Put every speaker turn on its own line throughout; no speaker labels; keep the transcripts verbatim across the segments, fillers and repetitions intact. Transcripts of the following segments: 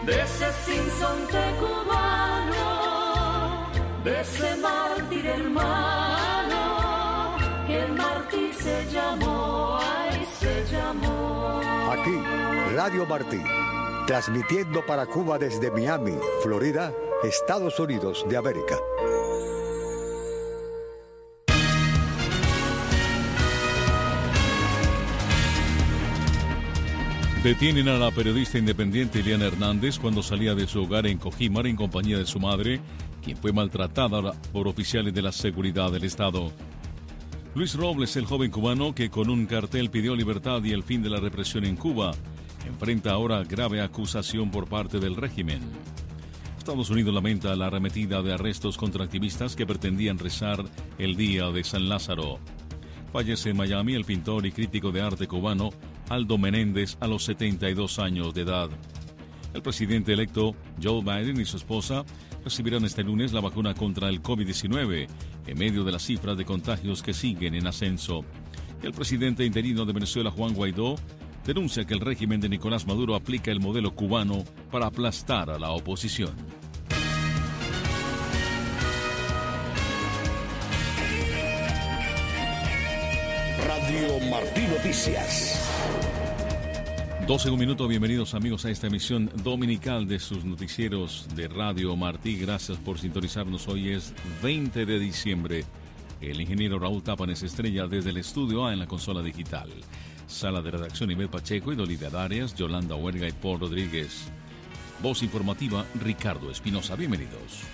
de ese sinsonte cubano, de ese mártir hermano, que el mártir se llamó, ay, se llamó.
Aquí, Radio Martí, transmitiendo para Cuba desde Miami, Florida, Estados Unidos de América.
Detienen a la periodista independiente Eliana Hernández cuando salía de su hogar en Cojímar en compañía de su madre, quien fue maltratada por oficiales de la seguridad del Estado. Luis Robles, el joven cubano que con un cartel pidió libertad y el fin de la represión en Cuba, enfrenta ahora grave acusación por parte del régimen. Estados Unidos lamenta la arremetida de arrestos contra activistas que pretendían rezar el Día de San Lázaro. Fallece en Miami el pintor y crítico de arte cubano Aldo Menéndez a los setenta y dos años de edad. El presidente electo Joe Biden y su esposa recibirán este lunes la vacuna contra el COVID diecinueve en medio de las cifras de contagios que siguen en ascenso. El presidente interino de Venezuela, Juan Guaidó, denuncia que el régimen de Nicolás Maduro aplica el modelo cubano para aplastar a la oposición.
Radio Martí Noticias.
doce un minuto, bienvenidos amigos a esta emisión dominical de sus noticieros de Radio Martí. Gracias por sintonizarnos. Hoy es veinte de diciembre. El ingeniero Raúl Tápanes estrella desde el estudio A en la consola digital. Sala de redacción Ivette Pacheco y Dolida Darias, Yolanda Huerga y Paul Rodríguez. Voz informativa Ricardo Espinosa. Bienvenidos.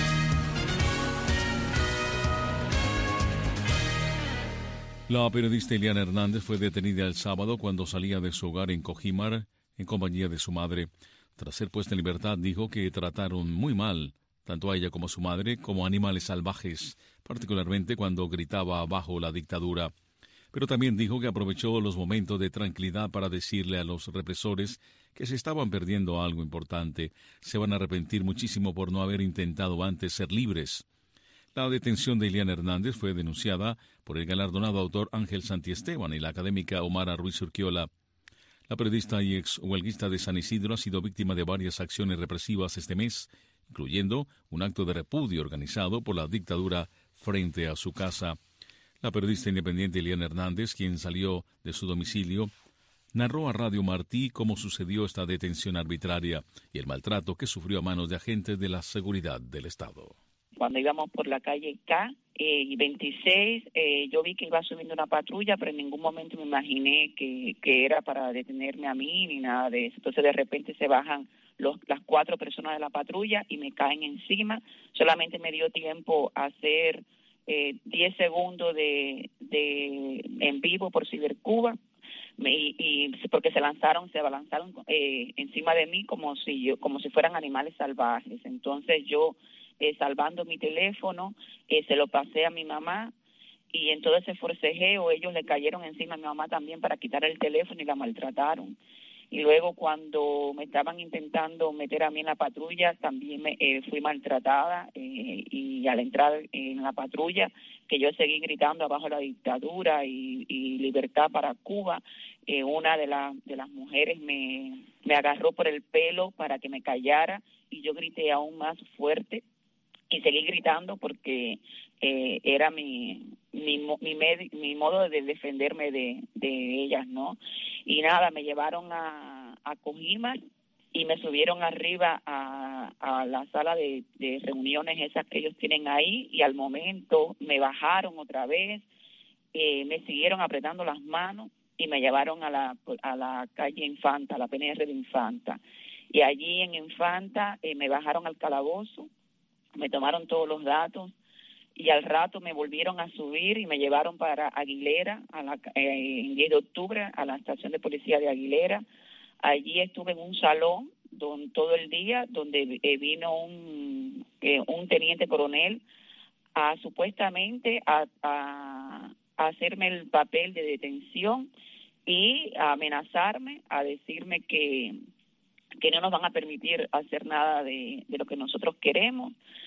La periodista Eliana Hernández fue detenida el sábado cuando salía de su hogar en Cojímar en compañía de su madre. Tras ser puesta en libertad, dijo que trataron muy mal, tanto a ella como a su madre, como animales salvajes, particularmente cuando gritaba bajo la dictadura. Pero también dijo que aprovechó los momentos de tranquilidad para decirle a los represores que se estaban perdiendo algo importante. Se van a arrepentir muchísimo por no haber intentado antes ser libres. La detención de Eliana Hernández fue denunciada por el galardonado autor Ángel Santiesteban y la académica Omara Ruiz Urquiola. La periodista y ex huelguista de San Isidro ha sido víctima de varias acciones represivas este mes, incluyendo un acto de repudio organizado por la dictadura frente a su casa. La periodista independiente Eliana Hernández, quien salió de su domicilio, narró a Radio Martí cómo sucedió esta detención arbitraria y el maltrato que sufrió a manos de agentes de la seguridad del Estado.
Cuando íbamos por la calle K eh, y veintiséis, eh, yo vi que iba subiendo una patrulla, pero en ningún momento me imaginé que, que era para detenerme a mí ni nada de eso. Entonces de repente se bajan los, las cuatro personas de la patrulla y me caen encima. Solamente me dio tiempo a hacer eh, diez segundos de, de en vivo por Cibercuba. Me, y, y porque se lanzaron, se abalanzaron eh, encima de mí como si yo, como si fueran animales salvajes. Entonces yo Eh, salvando mi teléfono, eh, se lo pasé a mi mamá y en todo ese forcejeo ellos le cayeron encima a mi mamá también para quitar el teléfono y la maltrataron. Y luego cuando me estaban intentando meter a mí en la patrulla, también me, eh, fui maltratada eh, y al entrar en la patrulla, que yo seguí gritando abajo la dictadura y, y libertad para Cuba, eh, una de, la, de las mujeres me, me agarró por el pelo para que me callara y yo grité aún más fuerte. Y seguí gritando porque eh, era mi mi mi, med- mi modo de defenderme de, de ellas, ¿no? Y nada, me llevaron a, a Cojímar y me subieron arriba a, a la sala de, de reuniones esas que ellos tienen ahí y al momento me bajaron otra vez, eh, me siguieron apretando las manos y me llevaron a la a la calle Infanta, a la P N R de Infanta. Y allí en Infanta eh, me bajaron al calabozo, me tomaron todos los datos y al rato me volvieron a subir y me llevaron para Aguilera, a la, eh, en diez de octubre, a la estación de policía de Aguilera. Allí estuve en un salón don, todo el día donde eh, vino un, eh, un teniente coronel a supuestamente a, a, a hacerme el papel de detención y a amenazarme, a decirme que que no nos van a permitir hacer nada de, de lo que nosotros queremos.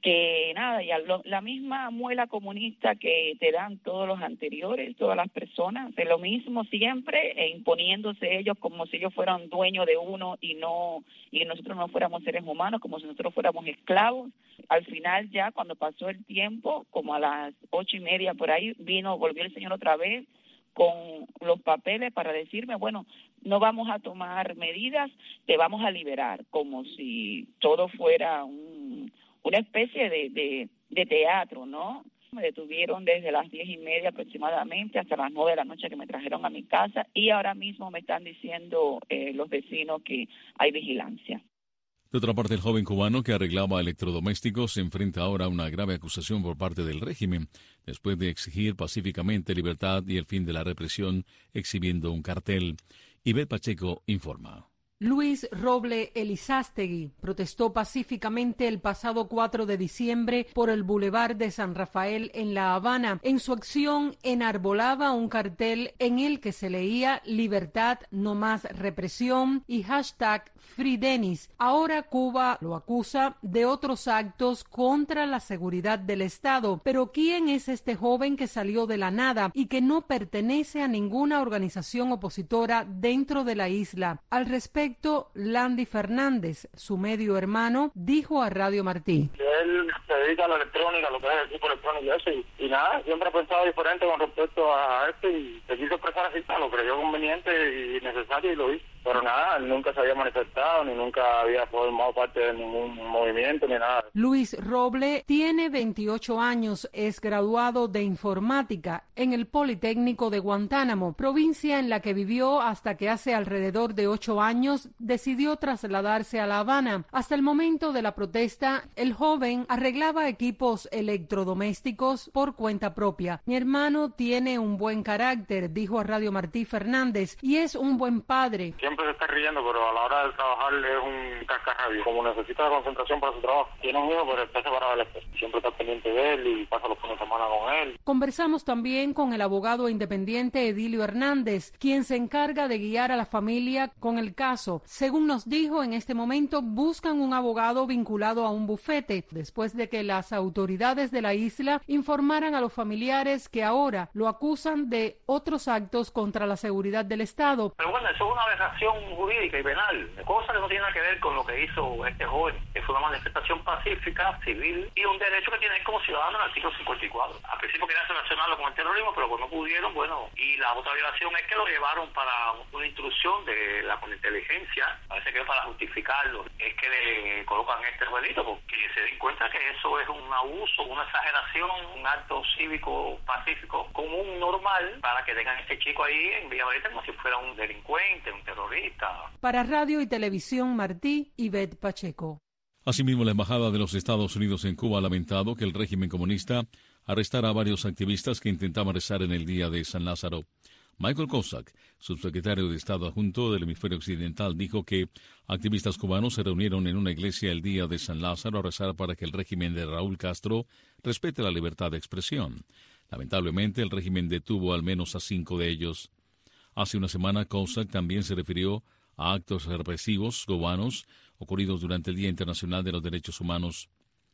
que nada, ya lo, la misma muela comunista que te dan todos los anteriores, todas las personas, de lo mismo siempre, e imponiéndose ellos como si ellos fueran dueños de uno y no y nosotros no fuéramos seres humanos, como si nosotros fuéramos esclavos. Al final ya cuando pasó el tiempo, como a las ocho y media por ahí, vino, volvió el señor otra vez con los papeles para decirme, bueno, no vamos a tomar medidas, te vamos a liberar, como si todo fuera un, una especie de, de, de teatro, ¿no? Me detuvieron desde las diez y media aproximadamente hasta las nueve de la noche que me trajeron a mi casa y ahora mismo me están diciendo eh, los vecinos que hay vigilancia.
De otra parte, el joven cubano que arreglaba electrodomésticos se enfrenta ahora a una grave acusación por parte del régimen, después de exigir pacíficamente libertad y el fin de la represión exhibiendo un cartel. Ivette Pacheco informa.
Luis Roble Elizástegui protestó pacíficamente el pasado cuatro de diciembre por el Boulevard de San Rafael en La Habana. En su acción enarbolaba un cartel en el que se leía Libertad, no más represión y hashtag Free Denis. Ahora Cuba lo acusa de otros actos contra la seguridad del Estado. Pero ¿quién es este joven que salió de la nada y que no pertenece a ninguna organización opositora dentro de la isla? Al respecto, Landy Fernández, su medio hermano, dijo a Radio Martí.
Él se dedica a la electrónica, lo que es el equipo electrónico y eso, y, y nada, siempre ha pensado diferente con respecto a esto y se quiso expresar así, lo creyó conveniente y necesario y lo hizo. Pero nada, él nunca se había manifestado, ni nunca había formado parte de ningún movimiento, ni nada.
Luis Roble tiene veintiocho años, es graduado de informática en el Politécnico de Guantánamo, provincia en la que vivió hasta que hace alrededor de ocho años decidió trasladarse a La Habana. Hasta el momento de la protesta, el joven arreglaba equipos electrodomésticos por cuenta propia. Mi hermano tiene un buen carácter, dijo a Radio Martí Fernández, y es un buen padre.
Siempre se está riendo, pero a la hora de trabajar es un cascarrabio. Como necesita concentración para su trabajo, tiene un hijo, pero está separado del esposo. Siempre está pendiente de él y pasa los fines de semana con él.
Conversamos también con el abogado independiente Edilio Hernández, quien se encarga de guiar a la familia con el caso. Según nos dijo, en este momento buscan un abogado vinculado a un bufete, después de que las autoridades de la isla informaran a los familiares que ahora lo acusan de otros actos contra la seguridad del Estado.
Pero bueno, eso es una aberración jurídica y penal, cosa que no tiene nada que ver con lo que hizo este joven, que fue una manifestación pacífica, civil, y un derecho que tiene como ciudadano en el artículo cincuenta y cuatro. Al principio querían relacionarlo con el terrorismo, pero pues no pudieron, bueno, y la otra violación es que lo llevaron para una instrucción de la inteligencia, parece que es para justificarlo, es que le colocan este delito, porque se den cuenta que eso es un abuso, una exageración, un acto cívico pacífico común, normal, para que tengan a este chico ahí en Villa Marita como si fuera un delincuente, un terrorista.
Para Radio y Televisión Martí, Ivette Pacheco.
Asimismo, la Embajada de los Estados Unidos en Cuba ha lamentado que el régimen comunista arrestara a varios activistas que intentaban rezar en el día de San Lázaro. Michael Kozak, subsecretario de Estado adjunto del hemisferio occidental, dijo que activistas cubanos se reunieron en una iglesia el día de San Lázaro a rezar para que el régimen de Raúl Castro respete la libertad de expresión. Lamentablemente, el régimen detuvo al menos a cinco de ellos. Hace una semana, Kozak también se refirió a actos represivos cubanos ocurridos durante el Día Internacional de los Derechos Humanos.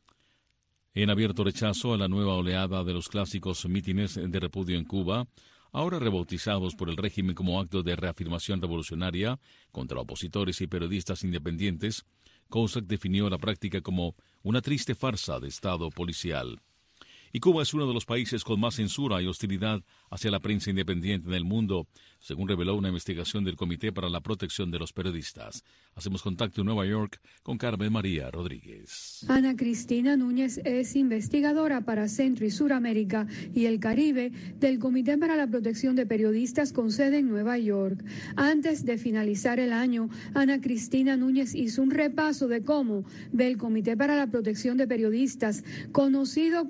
En abierto rechazo a la nueva oleada de los clásicos mítines de repudio en Cuba, ahora rebautizados por el régimen como actos de reafirmación revolucionaria contra opositores y periodistas independientes, Kozak definió la práctica como una triste farsa de Estado policial. Y Cuba es uno de los países con más censura y hostilidad hacia la prensa independiente en el mundo, según reveló una investigación del Comité para la Protección de los Periodistas. Hacemos contacto en Nueva York con Carmen María Rodríguez.
Ana Cristina Núñez es investigadora para Centro y Suramérica y el Caribe del Comité para la Protección de Periodistas con sede en Nueva York. Antes de finalizar el año, Ana Cristina Núñez hizo un repaso de cómo ve el Comité para la Protección de Periodistas, conocido como C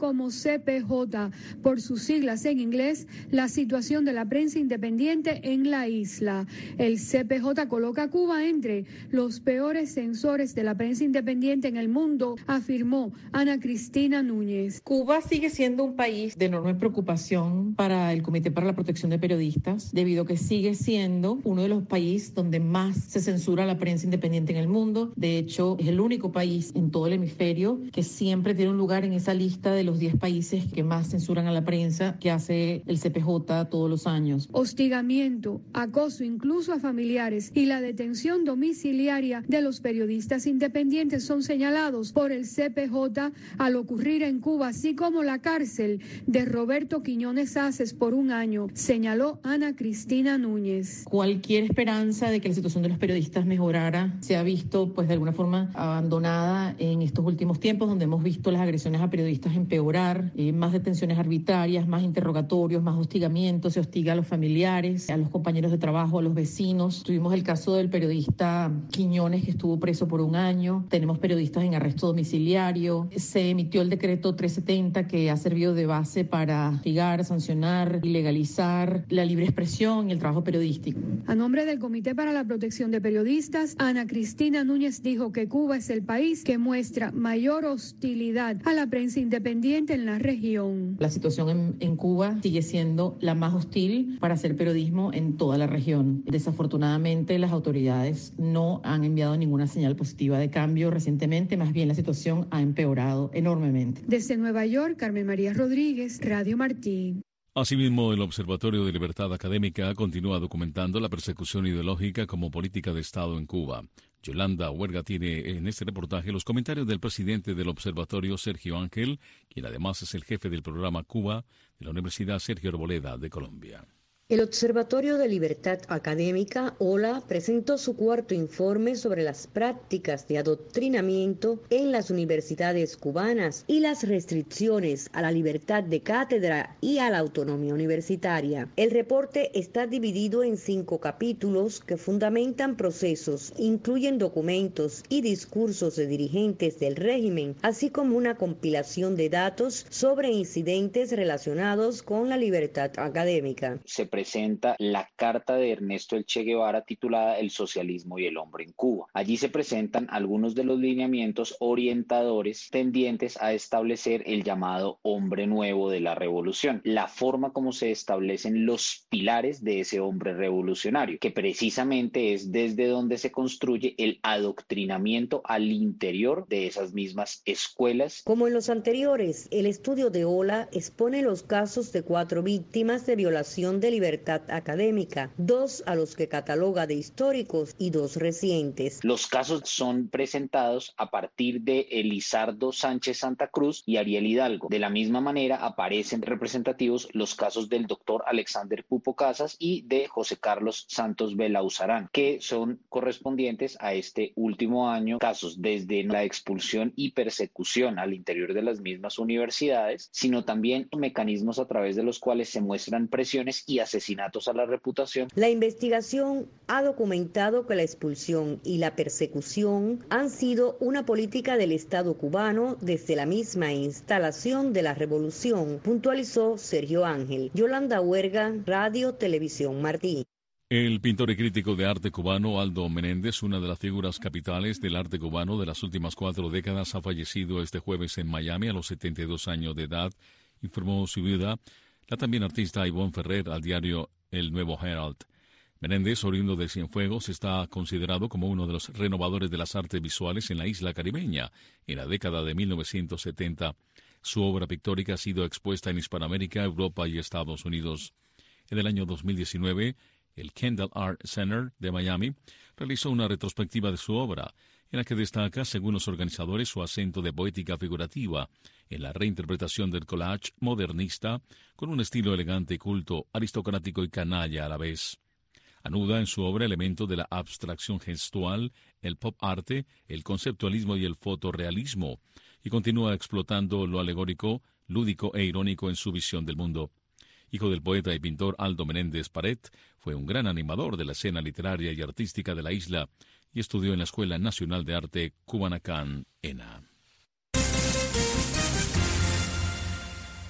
C P J, por sus siglas en inglés, la situación de la prensa independiente en la isla. El C P J coloca a Cuba entre los peores censores de la prensa independiente en el mundo, afirmó Ana Cristina Núñez.
Cuba sigue siendo un país de enorme preocupación para el Comité para la Protección de Periodistas, debido a que sigue siendo uno de los países donde más se censura la prensa independiente en el mundo. De hecho, es el único país en todo el hemisferio que siempre tiene un lugar en esa lista de los diez países que más censuran a la prensa, que hace el C P J todos los años.
Hostigamiento, acoso incluso a familiares y la detención domiciliaria de los periodistas independientes son señalados por el C P J al ocurrir en Cuba, así como la cárcel de Roberto Quiñones Aces por un año, señaló Ana Cristina Núñez.
Cualquier esperanza de que la situación de los periodistas mejorara se ha visto, pues de alguna forma, abandonada en estos últimos tiempos, donde hemos visto las agresiones a periodistas empeorar, eh, más detenciones arbitrarias, más interrogatorios, más hostigamientos, se hostiga a los familiares, a los compañeros de trabajo, a los vecinos. Tuvimos el caso del periodista Quiñones, que estuvo preso por un año. Tenemos periodistas en arresto domiciliario. Se emitió el decreto trescientos setenta, que ha servido de base para hostigar, sancionar y legalizar la libre expresión y el trabajo periodístico.
A nombre del Comité para la Protección de Periodistas, Ana Cristina Núñez dijo que Cuba es el país que muestra mayor hostilidad a la prensa independiente en la región.
La situación en, en Cuba sigue siendo la más hostil para hacer periodismo en toda la región. Desafortunadamente, las autoridades no han enviado ninguna señal positiva de cambio recientemente, más bien la situación ha empeorado enormemente.
Desde Nueva York, Carmen María Rodríguez, Radio Martí.
Asimismo, el Observatorio de Libertad Académica continúa documentando la persecución ideológica como política de Estado en Cuba. Yolanda Huerga tiene en este reportaje los comentarios del presidente del observatorio, Sergio Ángel, quien además es el jefe del programa Cuba de la Universidad Sergio Arboleda de Colombia.
El Observatorio de Libertad Académica, O L A, presentó su cuarto informe sobre las prácticas de adoctrinamiento en las universidades cubanas y las restricciones a la libertad de cátedra y a la autonomía universitaria. El reporte está dividido en cinco capítulos que fundamentan procesos, incluyen documentos y discursos de dirigentes del régimen, así como una compilación de datos sobre incidentes relacionados con la libertad académica.
Se presenta la carta de Ernesto El Che Guevara titulada El socialismo y el hombre en Cuba. Allí se presentan algunos de los lineamientos orientadores tendientes a establecer el llamado hombre nuevo de la revolución, la forma como se establecen los pilares de ese hombre revolucionario, que precisamente es desde donde se construye el adoctrinamiento al interior de esas mismas escuelas.
Como en los anteriores, el estudio de O L A expone los casos de cuatro víctimas de violación de libertad académica, dos a los que cataloga de históricos y dos recientes.
Los casos son presentados a partir de Elizardo Sánchez Santa Cruz y Ariel Hidalgo. De la misma manera aparecen representativos los casos del doctor Alexander Pupo Casas y de José Carlos Santos Belauzarán, que son correspondientes a este último año, casos desde la expulsión y persecución al interior de las mismas universidades, sino también mecanismos a través de los cuales se muestran presiones y asesinatos a la reputación.
La investigación ha documentado que la expulsión y la persecución han sido una política del Estado cubano desde la misma instalación de la revolución, puntualizó Sergio Ángel. Yolanda Huerga, Radio Televisión Martí.
El pintor y crítico de arte cubano Aldo Menéndez, una de las figuras capitales del arte cubano de las últimas cuatro décadas, ha fallecido este jueves en Miami a los setenta y dos años de edad, informó su viuda, la también artista Ivonne Ferrer, al diario El Nuevo Herald. Menéndez, oriundo de Cienfuegos, está considerado como uno de los renovadores de las artes visuales en la isla caribeña en la década de mil novecientos setenta. Su obra pictórica ha sido expuesta en Hispanoamérica, Europa y Estados Unidos. En el año dos mil diecinueve, el Kendall Art Center de Miami realizó una retrospectiva de su obra, en la que destaca, según los organizadores, su acento de poética figurativa en la reinterpretación del collage modernista con un estilo elegante y culto, aristocrático y canalla a la vez. Anuda en su obra elementos de la abstracción gestual, el pop arte, el conceptualismo y el fotorrealismo, y continúa explotando lo alegórico, lúdico e irónico en su visión del mundo. Hijo del poeta y pintor Aldo Menéndez Paret, fue un gran animador de la escena literaria y artística de la isla y estudió en la Escuela Nacional de Arte Cubanacán, E N A.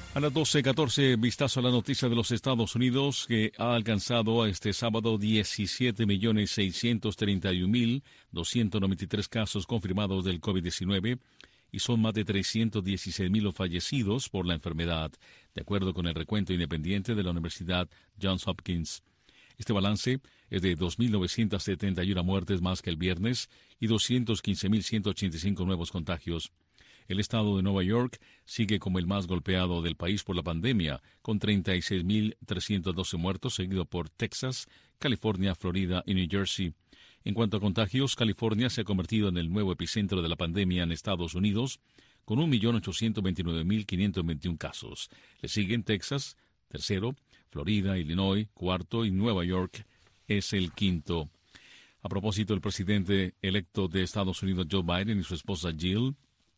A las doce catorce, vistazo a la noticia de los Estados Unidos, que ha alcanzado a este sábado diecisiete millones seiscientos treinta y un mil doscientos noventa y tres casos confirmados del COVID diecinueve y son más de trescientos dieciséis mil los fallecidos por la enfermedad, de acuerdo con el recuento independiente de la Universidad Johns Hopkins. Este balance es de dos mil novecientas setenta y una muertes más que el viernes y doscientos quince mil ciento ochenta y cinco nuevos contagios. El estado de Nueva York sigue como el más golpeado del país por la pandemia, con treinta y seis mil trescientos doce muertos, seguido por Texas, California, Florida y New Jersey. En cuanto a contagios, California se ha convertido en el nuevo epicentro de la pandemia en Estados Unidos, con un millón ochocientos veintinueve mil quinientos veintiuno casos. Le siguen Texas, tercero, Florida, Illinois, cuarto y Nueva York es el quinto. A propósito, el presidente electo de Estados Unidos, Joe Biden, y su esposa Jill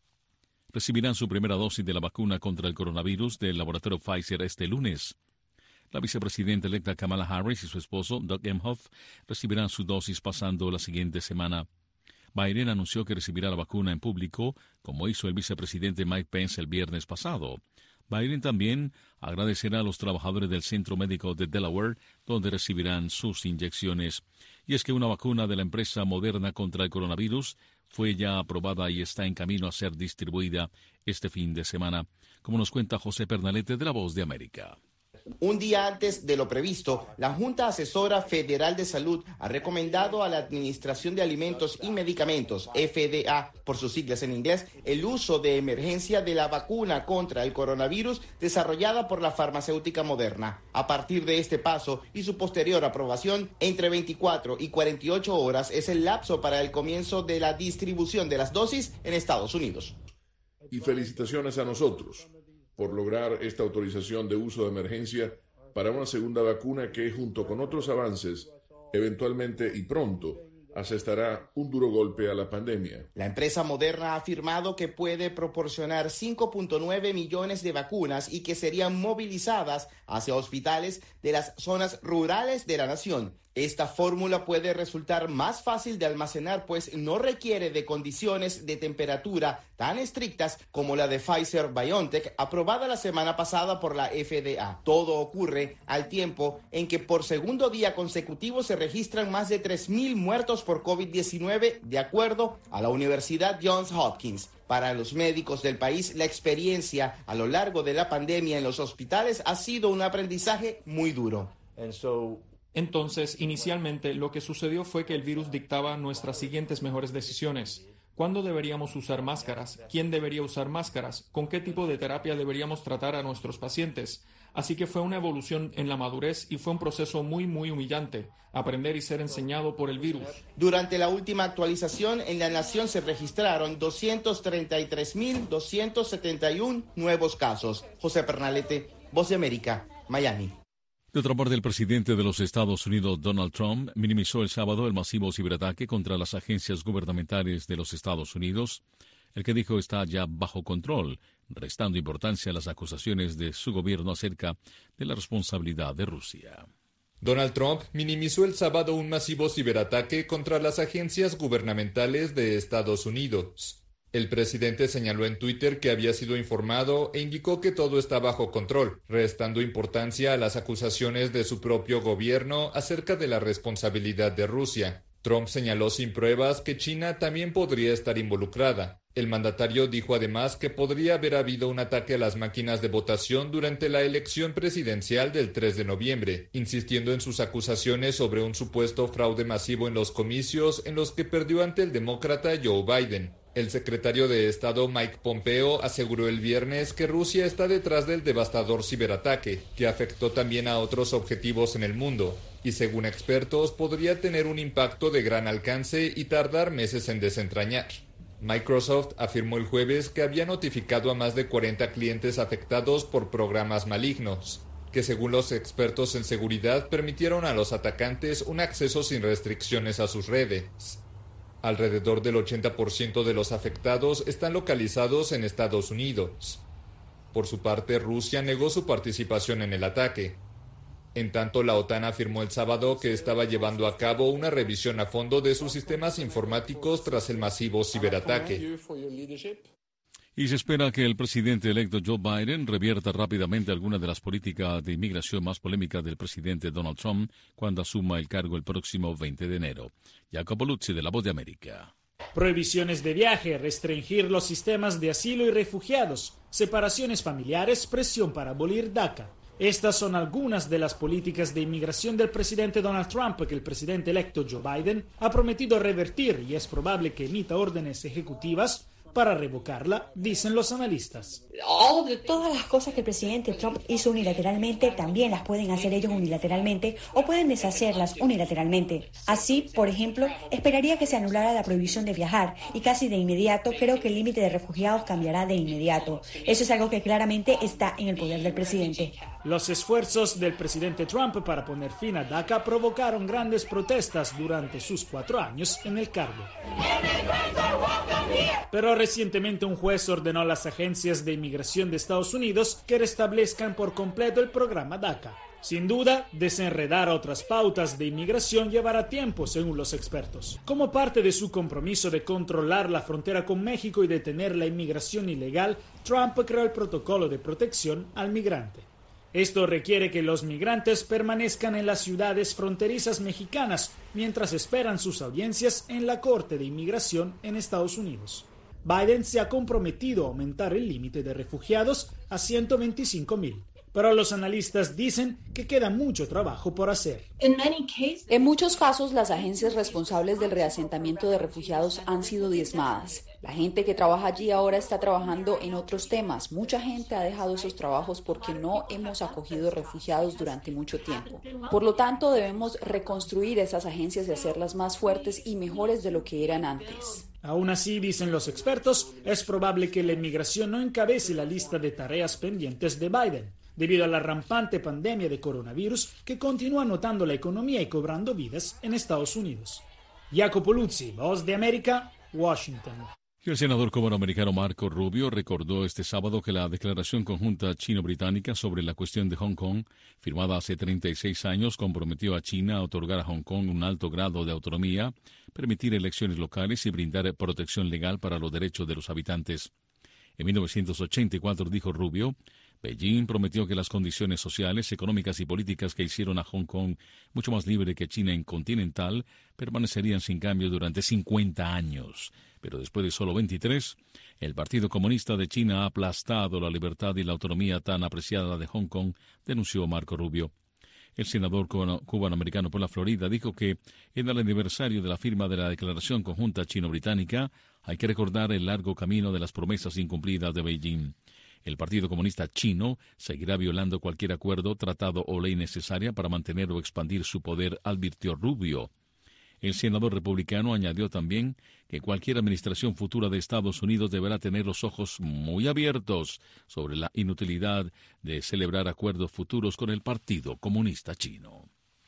recibirán su primera dosis de la vacuna contra el coronavirus del laboratorio Pfizer este lunes. La vicepresidenta electa Kamala Harris y su esposo, Doug Emhoff, recibirán su dosis pasando la siguiente semana. Biden anunció que recibirá la vacuna en público, como hizo el vicepresidente Mike Pence el viernes pasado. Biden también agradecerá a los trabajadores del Centro Médico de Delaware, donde recibirán sus inyecciones. Y es que una vacuna de la empresa Moderna contra el coronavirus fue ya aprobada y está en camino a ser distribuida este fin de semana, como nos cuenta José Pernalete de La Voz de América.
Un día antes de lo previsto, la Junta Asesora Federal de Salud ha recomendado a la Administración de Alimentos y Medicamentos, F D A, por sus siglas en inglés, el uso de emergencia de la vacuna contra el coronavirus desarrollada por la farmacéutica Moderna. A partir de este paso y su posterior aprobación, entre veinticuatro y cuarenta y ocho horas es el lapso para el comienzo de la distribución de las dosis en Estados Unidos.
Y felicitaciones a nosotros por lograr esta autorización de uso de emergencia para una segunda vacuna que, junto con otros avances, eventualmente y pronto, asestará un duro golpe a la pandemia.
La empresa Moderna ha afirmado que puede proporcionar cinco punto nueve millones de vacunas y que serían movilizadas hacia hospitales de las zonas rurales de la nación. Esta fórmula puede resultar más fácil de almacenar, pues no requiere de condiciones de temperatura tan estrictas como la de Pfizer-BioNTech, aprobada la semana pasada por la F D A. Todo ocurre al tiempo en que por segundo día consecutivo se registran más de tres mil muertos por COVID diecinueve, de acuerdo a la Universidad Johns Hopkins. Para los médicos del país, la experiencia a lo largo de la pandemia en los hospitales ha sido un aprendizaje muy duro.
Entonces, inicialmente, lo que sucedió fue que el virus dictaba nuestras siguientes mejores decisiones. ¿Cuándo deberíamos usar máscaras? ¿Quién debería usar máscaras? ¿Con qué tipo de terapia deberíamos tratar a nuestros pacientes? Así que fue una evolución en la madurez y fue un proceso muy, muy humillante, aprender y ser enseñado por el virus.
Durante la última actualización, en la nación se registraron doscientos treinta y tres mil doscientos setenta y uno nuevos casos. José Pernalete, Voz de América, Miami.
De otra parte, el presidente de los Estados Unidos, Donald Trump, minimizó el sábado el masivo ciberataque contra las agencias gubernamentales de los Estados Unidos, el que dijo está ya bajo control, restando importancia a las acusaciones de su gobierno acerca de la responsabilidad de Rusia.
Donald Trump minimizó el sábado un masivo ciberataque contra las agencias gubernamentales de Estados Unidos. El presidente señaló en Twitter que había sido informado e indicó que todo está bajo control, restando importancia a las acusaciones de su propio gobierno acerca de la responsabilidad de Rusia. Trump señaló sin pruebas que China también podría estar involucrada. El mandatario dijo además que podría haber habido un ataque a las máquinas de votación durante la elección presidencial del tres de noviembre, insistiendo en sus acusaciones sobre un supuesto fraude masivo en los comicios en los que perdió ante el demócrata Joe Biden. El secretario de Estado Mike Pompeo aseguró el viernes que Rusia está detrás del devastador ciberataque, que afectó también a otros objetivos en el mundo, y según expertos podría tener un impacto de gran alcance y tardar meses en desentrañar. Microsoft afirmó el jueves que había notificado a más de cuarenta clientes afectados por programas malignos, que según los expertos en seguridad permitieron a los atacantes un acceso sin restricciones a sus redes. Alrededor del ochenta por ciento de los afectados están localizados en Estados Unidos. Por su parte, Rusia negó su participación en el ataque. En tanto, la OTAN afirmó el sábado que estaba llevando a cabo una revisión a fondo de sus sistemas informáticos tras el masivo ciberataque.
Y se espera que el presidente electo Joe Biden revierta rápidamente algunas de las políticas de inmigración más polémicas del presidente Donald Trump cuando asuma el cargo el próximo veinte de enero. Jacopo Luzzi, de La Voz de América.
Prohibiciones de viaje, restringir los sistemas de asilo y refugiados, separaciones familiares, presión para abolir DACA. Estas son algunas de las políticas de inmigración del presidente Donald Trump que el presidente electo Joe Biden ha prometido revertir y es probable que emita órdenes ejecutivas para revocarla, dicen los analistas.
Todas las cosas que el presidente Trump hizo unilateralmente también las pueden hacer ellos unilateralmente o pueden deshacerlas unilateralmente. Así, por ejemplo, esperaría que se anulara la prohibición de viajar y casi de inmediato creo que el límite de refugiados cambiará de inmediato. Eso es algo que claramente está en el poder del presidente.
Los esfuerzos del presidente Trump para poner fin a DACA provocaron grandes protestas durante sus cuatro años en el cargo. Pero recientemente un juez ordenó a las agencias de inmigración de Estados Unidos que restablezcan por completo el programa DACA. Sin duda, desenredar otras pautas de inmigración llevará tiempo, según los expertos. Como parte de su compromiso de controlar la frontera con México y detener la inmigración ilegal, Trump creó el protocolo de protección al migrante. Esto requiere que los migrantes permanezcan en las ciudades fronterizas mexicanas mientras esperan sus audiencias en la Corte de Inmigración en Estados Unidos. Biden se ha comprometido a aumentar el límite de refugiados a ciento veinticinco mil, pero los analistas dicen que queda mucho trabajo por hacer.
En muchos casos, las agencias responsables del reasentamiento de refugiados han sido diezmadas. La gente que trabaja allí ahora está trabajando en otros temas. Mucha gente ha dejado esos trabajos porque no hemos acogido refugiados durante mucho tiempo. Por lo tanto, debemos reconstruir esas agencias y hacerlas más fuertes y mejores de lo que eran antes.
Aún así, dicen los expertos, es probable que la inmigración no encabece la lista de tareas pendientes de Biden, debido a la rampante pandemia de coronavirus que continúa anotando la economía y cobrando vidas en Estados Unidos. Jacopo Luzzi, Voz de América, Washington.
Y el senador cubanoamericano Marco Rubio recordó este sábado que la declaración conjunta chino-británica sobre la cuestión de Hong Kong, firmada hace treinta y seis años, comprometió a China a otorgar a Hong Kong un alto grado de autonomía, permitir elecciones locales y brindar protección legal para los derechos de los habitantes. En mil novecientos ochenta y cuatro, dijo Rubio, Beijing prometió que las condiciones sociales, económicas y políticas que hicieron a Hong Kong mucho más libre que China en continental permanecerían sin cambio durante cincuenta años. Pero después de solo veintitrés, el Partido Comunista de China ha aplastado la libertad y la autonomía tan apreciada de Hong Kong, denunció Marco Rubio. El senador cubanoamericano por la Florida dijo que en el aniversario de la firma de la Declaración Conjunta Chino-Británica hay que recordar el largo camino de las promesas incumplidas de Beijing. El Partido Comunista Chino seguirá violando cualquier acuerdo, tratado o ley necesaria para mantener o expandir su poder, advirtió Rubio. El senador republicano añadió también que cualquier administración futura de Estados Unidos deberá tener los ojos muy abiertos sobre la inutilidad de celebrar acuerdos futuros con el Partido Comunista Chino.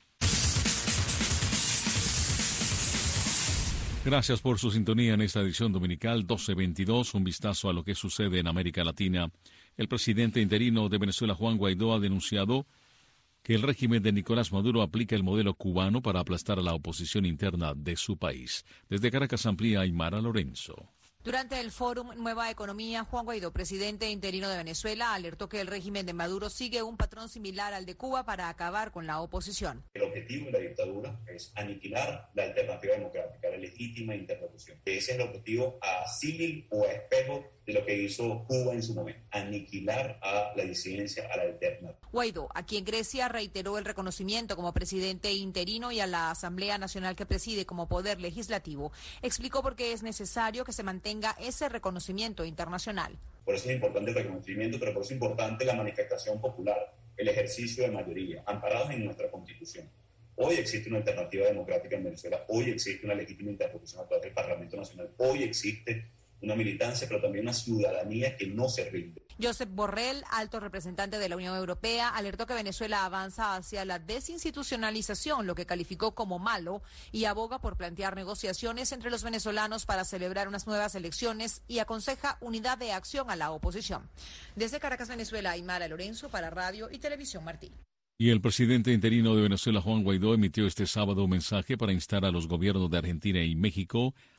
Gracias por su sintonía en esta edición dominical doce veintidós, un vistazo a lo que sucede en América Latina. El presidente interino de Venezuela, Juan Guaidó, ha denunciado que el régimen de Nicolás Maduro aplica el modelo cubano para aplastar a la oposición interna de su país. Desde Caracas amplía Aymara Lorenzo.
Durante el Fórum Nueva Economía, Juan Guaidó, presidente interino de Venezuela, alertó que el régimen de Maduro sigue un patrón similar al de Cuba para acabar con la oposición.
El objetivo de la dictadura es aniquilar la alternativa democrática, la legítima interlocución. Ese es el objetivo a símil o a espejo de lo que hizo Cuba en su momento, aniquilar a la disidencia, a la alternativa.
Guaidó, a quien Grecia reiteró el reconocimiento como presidente interino y a la Asamblea Nacional que preside como poder legislativo, explicó por qué es necesario que se mantenga ese reconocimiento internacional.
Por eso es importante el reconocimiento, pero por eso es importante la manifestación popular, el ejercicio de mayoría, amparados en nuestra Constitución. Hoy existe una alternativa democrática en Venezuela, hoy existe una legítima interlocución a través del Parlamento Nacional, hoy existe una militancia, pero también una ciudadanía que no se rinde.
Josep Borrell, alto representante de la Unión Europea, alertó que Venezuela avanza hacia la desinstitucionalización, lo que calificó como malo, y aboga por plantear negociaciones entre los venezolanos para celebrar unas nuevas elecciones y aconseja unidad de acción a la oposición. Desde Caracas, Venezuela, Aymara Lorenzo para Radio y Televisión Martín.
Y el presidente interino de Venezuela, Juan Guaidó, emitió este sábado un mensaje para instar a los gobiernos de Argentina y México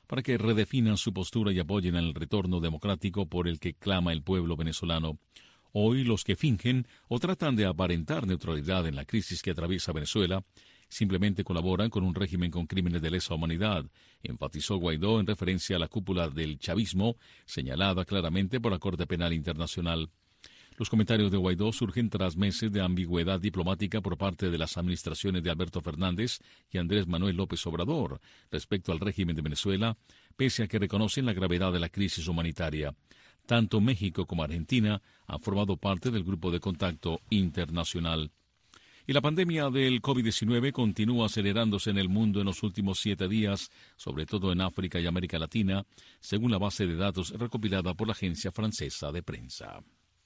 para que redefinan su postura y apoyen el retorno democrático por el que clama el pueblo venezolano. Hoy los que fingen o tratan de aparentar neutralidad en la crisis que atraviesa Venezuela simplemente colaboran con un régimen con crímenes de lesa humanidad, enfatizó Guaidó en referencia a la cúpula del chavismo, señalada claramente por la Corte Penal Internacional. Los comentarios de Guaidó surgen tras meses de ambigüedad diplomática por parte de las administraciones de Alberto Fernández y Andrés Manuel López Obrador respecto al régimen de Venezuela, pese a que reconocen la gravedad de la crisis humanitaria. Tanto México como Argentina han formado parte del grupo de contacto internacional. Y la pandemia del COVID diecinueve continúa acelerándose en el mundo en los últimos siete días, sobre todo en África y América Latina, según la base de datos recopilada por la Agencia Francesa de Prensa.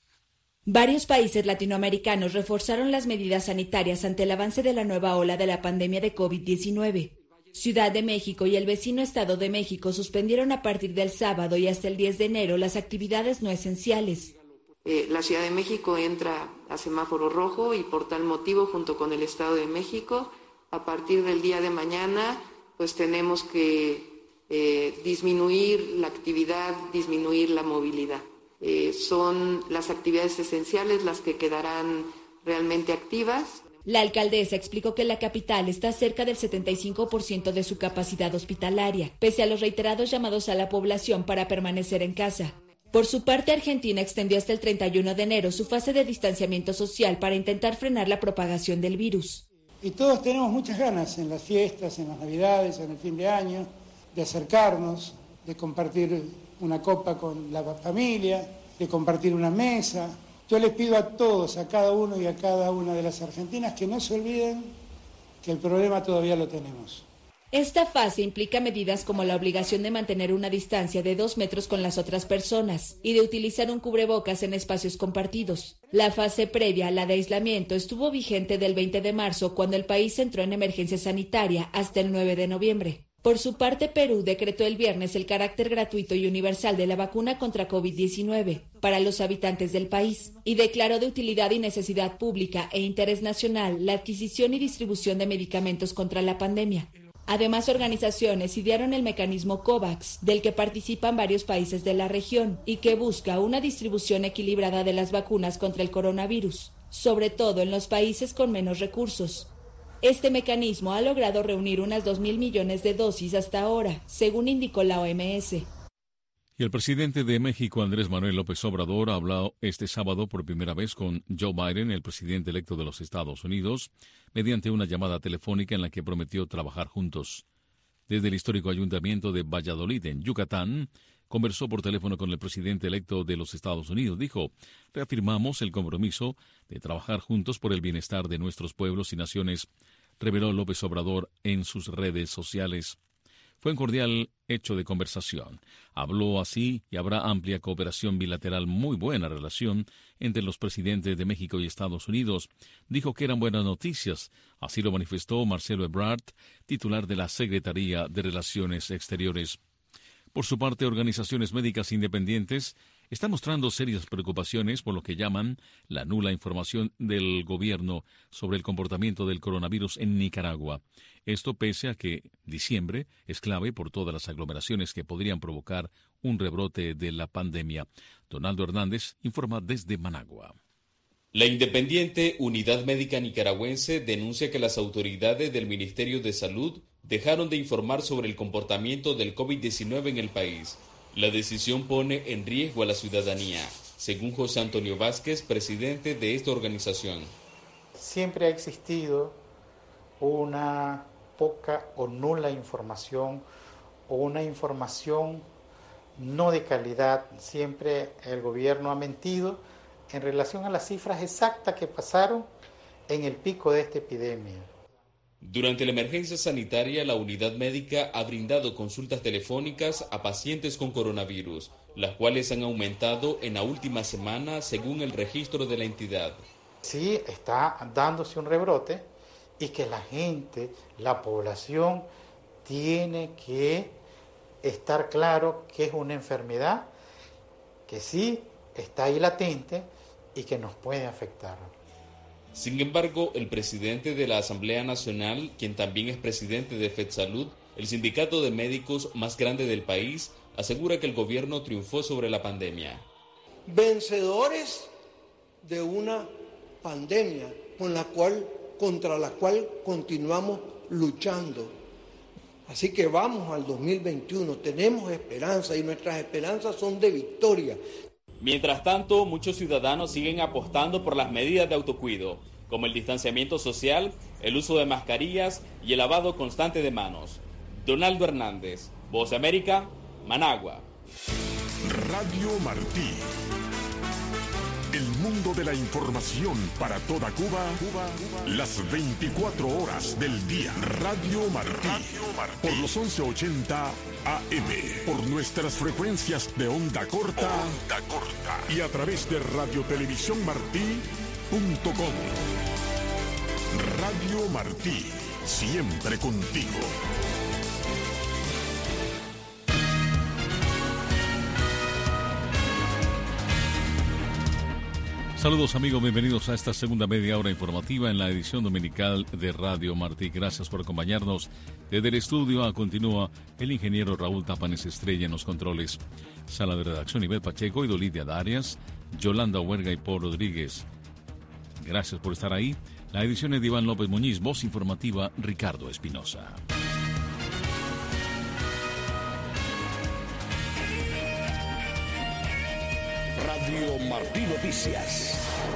Varios países latinoamericanos reforzaron las medidas sanitarias ante el avance de la nueva ola de la pandemia de COVID diecinueve. Ciudad de México y el vecino Estado de México suspendieron a partir del sábado y hasta el diez de enero las actividades no esenciales.
Eh, la Ciudad de México entra a semáforo rojo y por tal motivo, junto con el Estado de México, a partir del día de mañana, pues tenemos que eh, disminuir la actividad, disminuir la movilidad. Eh, son las actividades esenciales las que quedarán realmente activas.
La alcaldesa explicó que la capital está cerca del setenta y cinco por ciento de su capacidad hospitalaria, pese a los reiterados llamados a la población para permanecer en casa. Por su parte, Argentina extendió hasta el treinta y uno de enero su fase de distanciamiento social para intentar frenar la propagación del virus.
Y todos tenemos muchas ganas en las fiestas, en las Navidades, en el fin de año, de acercarnos, de compartir una copa con la familia, de compartir una mesa. Yo les pido a todos, a cada uno y a cada una de las argentinas, que no se olviden que el problema todavía lo tenemos.
Esta fase implica medidas como la obligación de mantener una distancia de dos metros con las otras personas y de utilizar un cubrebocas en espacios compartidos. La fase previa, la de aislamiento, estuvo vigente del veinte de marzo, cuando el país entró en emergencia sanitaria, hasta el nueve de noviembre. Por su parte, Perú decretó el viernes el carácter gratuito y universal de la vacuna contra COVID diecinueve para los habitantes del país y declaró de utilidad y necesidad pública e interés nacional la adquisición y distribución de medicamentos contra la pandemia. Además, organizaciones idearon el mecanismo COVAX, del que participan varios países de la región y que busca una distribución equilibrada de las vacunas contra el coronavirus, sobre todo en los países con menos recursos. Este mecanismo ha logrado reunir unas dos mil millones de dosis hasta ahora, según indicó la O M S.
Y el presidente de México, Andrés Manuel López Obrador, ha hablado este sábado por primera vez con Joe Biden, el presidente electo de los Estados Unidos, mediante una llamada telefónica en la que prometió trabajar juntos. Desde el histórico ayuntamiento de Valladolid, en Yucatán, conversó por teléfono con el presidente electo de los Estados Unidos. Dijo: reafirmamos el compromiso de trabajar juntos por el bienestar de nuestros pueblos y naciones, reveló López Obrador en sus redes sociales. Fue un cordial hecho de conversación. Habló así y habrá amplia cooperación bilateral, muy buena relación entre los presidentes de México y Estados Unidos. Dijo que eran buenas noticias. Así lo manifestó Marcelo Ebrard, titular de la Secretaría de Relaciones Exteriores. Por su parte, organizaciones médicas independientes están mostrando serias preocupaciones por lo que llaman la nula información del gobierno sobre el comportamiento del coronavirus en Nicaragua. Esto pese a que diciembre es clave por todas las aglomeraciones que podrían provocar un rebrote de la pandemia. Donaldo Hernández informa desde Managua.
La independiente Unidad Médica Nicaragüense denuncia que las autoridades del Ministerio de Salud dejaron de informar sobre el comportamiento del COVID diecinueve en el país. La decisión pone en riesgo a la ciudadanía, según José Antonio Vázquez, presidente de esta organización.
Siempre ha existido una poca o nula información o una información no de calidad. Siempre el gobierno ha mentido en relación a las cifras exactas que pasaron en el pico de esta epidemia.
Durante la emergencia sanitaria, la unidad médica ha brindado consultas telefónicas a pacientes con coronavirus, las cuales han aumentado en la última semana según el registro de la entidad.
Sí, está dándose un rebrote y que la gente, la población, tiene que estar claro que es una enfermedad que sí está ahí latente y que nos puede afectar.
Sin embargo, el presidente de la Asamblea Nacional, quien también es presidente de FedSalud, el sindicato de médicos más grande del país, asegura que el gobierno triunfó sobre la pandemia.
Vencedores de una pandemia con la cual, contra la cual continuamos luchando. Así que vamos al dos mil veintiuno, tenemos esperanza y nuestras esperanzas son de victoria.
Mientras tanto, muchos ciudadanos siguen apostando por las medidas de autocuido, como el distanciamiento social, el uso de mascarillas y el lavado constante de manos. Donaldo Hernández, Voz de América, Managua.
Radio Martí. El mundo de la información para toda Cuba, Cuba, las veinticuatro horas del día. Radio Martí, Radio Martí. Por los once ochenta A M, por nuestras frecuencias de onda corta, onda corta y a través de radiotelevisión martí punto com. Radio Martí, siempre contigo.
Saludos amigos, bienvenidos a esta segunda media hora informativa en la edición dominical de Radio Martí. Gracias por acompañarnos. Desde el estudio continúa el ingeniero Raúl Tapanes Estrella en los controles. Sala de redacción Ivette Pacheco y Dolidia Darias, Yolanda Huerga y Paul Rodríguez. Gracias por estar ahí. La edición es de Iván López Muñiz, voz informativa Ricardo Espinosa.
Radio Martí Noticias.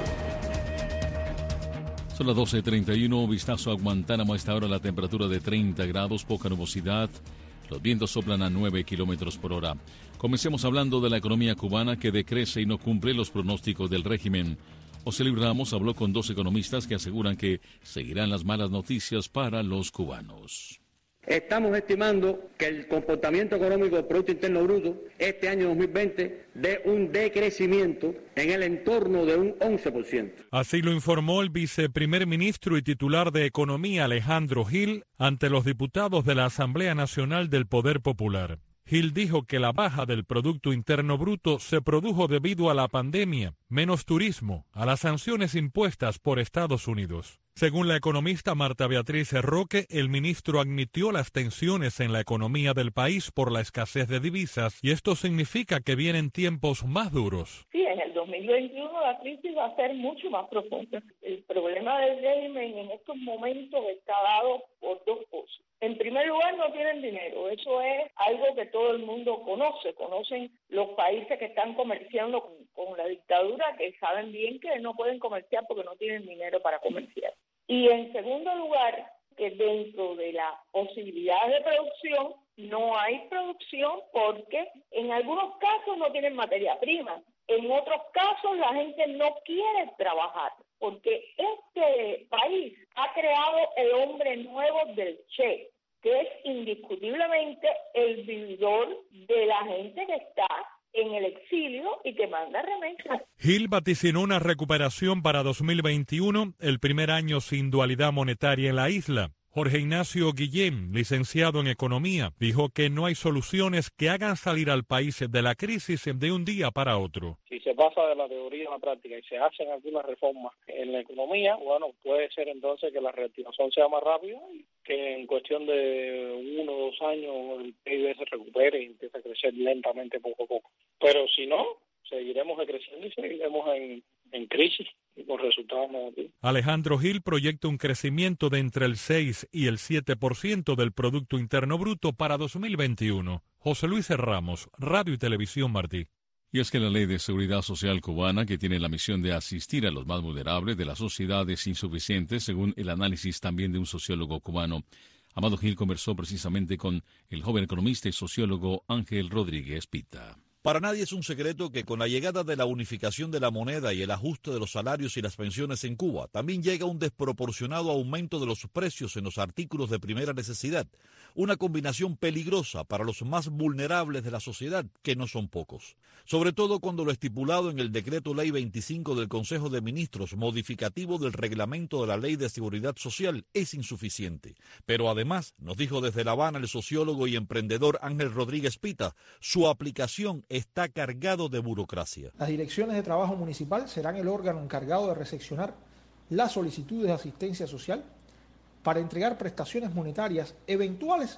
Son las doce treinta y uno, vistazo a Guantánamo. A esta hora la temperatura de treinta grados, poca nubosidad. Los vientos soplan a nueve kilómetros por hora. Comencemos hablando de la economía cubana que decrece y no cumple los pronósticos del régimen. José Luis Ramos habló con dos economistas que aseguran que seguirán las malas noticias para los cubanos.
Estamos estimando que el comportamiento económico del Producto Interno Bruto este año dos mil veinte dé un decrecimiento en el entorno de un once por ciento.
Así lo informó el viceprimer ministro y titular de Economía Alejandro Gil ante los diputados de la Asamblea Nacional del Poder Popular. Gil dijo que la baja del Producto Interno Bruto se produjo debido a la pandemia, menos turismo, a las sanciones impuestas por Estados Unidos. Según la economista Marta Beatriz Roque, el ministro admitió las tensiones en la economía del país por la escasez de divisas y esto significa que vienen tiempos más duros.
Sí, en el dos mil veintiuno la crisis va a ser mucho más profunda. El problema del régimen en estos momentos está dado por dos cosas. En primer lugar, no tienen dinero. Eso es algo que todo el mundo conoce. Conocen los países que están comerciando con, con la dictadura, que saben bien que no pueden comerciar porque no tienen dinero para comerciar. Y en segundo lugar, que dentro de la posibilidad de producción no hay producción porque en algunos casos no tienen materia prima. En otros casos la gente no quiere trabajar porque este país ha creado el hombre nuevo del Che, que es indiscutiblemente el vividor de la gente que está en el exilio y que manda remesas.
Gil vaticinó una recuperación para dos mil veintiuno, el primer año sin dualidad monetaria en la isla. Jorge Ignacio Guillén, licenciado en Economía, dijo que no hay soluciones que hagan salir al país de la crisis de un día para otro.
Si se pasa de la teoría a la práctica y se hacen algunas reformas en la economía, bueno, puede ser entonces que la reactivación sea más rápida y que en cuestión de uno o dos años el P I B se recupere y empiece a crecer lentamente poco a poco. Pero si no, seguiremos decreciendo y seguiremos en, en crisis y con resultados negativos.
Alejandro Gil proyecta un crecimiento de entre el seis y el siete por ciento del Producto Interno Bruto para dos mil veintiuno. José Luis Ramos, Radio y Televisión Martí.
Y es que la Ley de Seguridad Social cubana, que tiene la misión de asistir a los más vulnerables de la sociedad, es insuficiente, según el análisis también de un sociólogo cubano. Amado Gil conversó precisamente con el joven economista y sociólogo Ángel Rodríguez Pita.
Para nadie es un secreto que con la llegada de la unificación de la moneda y el ajuste de los salarios y las pensiones en Cuba, también llega un desproporcionado aumento de los precios en los artículos de primera necesidad, una combinación peligrosa para los más vulnerables de la sociedad, que no son pocos. Sobre todo cuando lo estipulado en el Decreto Ley veinticinco del Consejo de Ministros, modificativo del reglamento de la Ley de Seguridad Social, es insuficiente. Pero además, nos dijo desde La Habana el sociólogo y emprendedor Ángel Rodríguez Pita, su aplicación está cargado de burocracia.
Las direcciones de trabajo municipal serán el órgano encargado de recepcionar las solicitudes de asistencia social para entregar prestaciones monetarias eventuales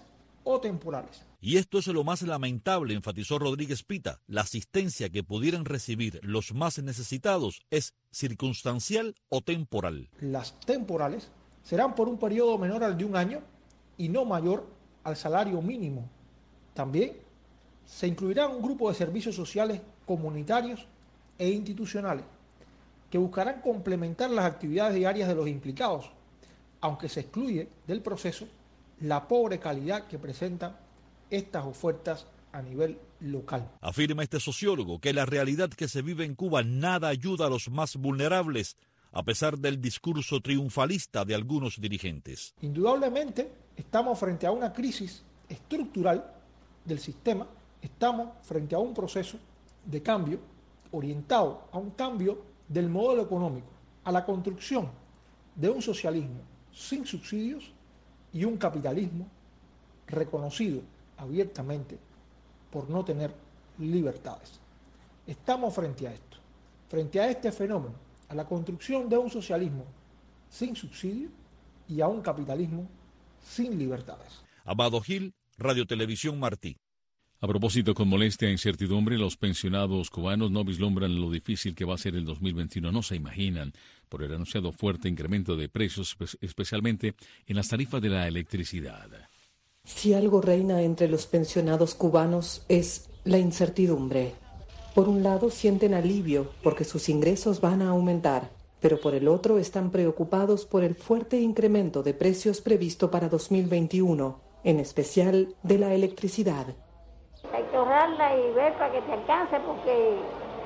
o temporales.
Y esto es lo más lamentable, enfatizó Rodríguez Pita. La asistencia que pudieran recibir los más necesitados es circunstancial o temporal.
Las temporales serán por un periodo menor al de un año y no mayor al salario mínimo. También se incluirá un grupo de servicios sociales comunitarios e institucionales que buscarán complementar las actividades diarias de los implicados, aunque se excluye del proceso la pobre calidad que presentan estas ofertas a nivel local.
Afirma este sociólogo que la realidad que se vive en Cuba nada ayuda a los más vulnerables, a pesar del discurso triunfalista de algunos dirigentes.
Indudablemente estamos frente a una crisis estructural del sistema, estamos frente a un proceso de cambio orientado a un cambio del modelo económico, a la construcción de un socialismo sin subsidios y un capitalismo reconocido abiertamente por no tener libertades. Estamos frente a esto, frente a este fenómeno, a la construcción de un socialismo sin subsidio y a un capitalismo sin libertades.
Amado Gil, Radio Televisión Martí.
A propósito, con molestia e incertidumbre, los pensionados cubanos no vislumbran lo difícil que va a ser el dos mil veintiuno. No se imaginan por el anunciado fuerte incremento de precios, especialmente en las tarifas de la electricidad.
Si algo reina entre los pensionados cubanos es la incertidumbre. Por un lado, sienten alivio porque sus ingresos van a aumentar, pero por el otro están preocupados por el fuerte incremento de precios previsto para dos mil veintiuno, en especial de la electricidad.
Hay que ahorrarla y ver para que te alcance porque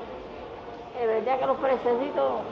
es verdad que los precios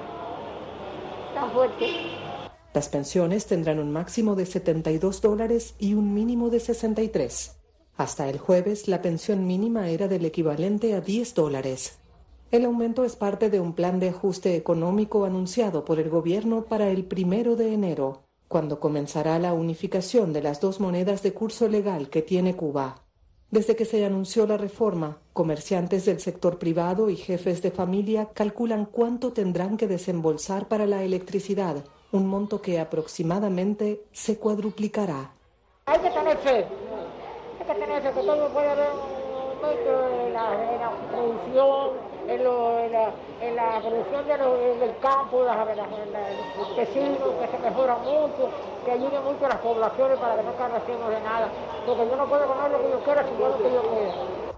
están fuertes.
Las pensiones tendrán un máximo de setenta y dos dólares y un mínimo de sesenta y tres. Hasta el jueves, la pensión mínima era del equivalente a diez dólares. El aumento es parte de un plan de ajuste económico anunciado por el gobierno para el primero de enero, cuando comenzará la unificación de las dos monedas de curso legal que tiene Cuba. Desde que se anunció la reforma, comerciantes del sector privado y jefes de familia calculan cuánto tendrán que desembolsar para la electricidad, un monto que aproximadamente se cuadruplicará.
Hay que tener fe, hay que tener fe, que todo puede haber un aumento en la, en la producción, en, lo, en, la, en la producción de lo, del campo, la, la, la, los vecinos, que se mejora mucho, que ayude mucho a las poblaciones para que no careciemos de nada, porque yo no puedo comer lo que yo quiera, sino lo que yo quiera.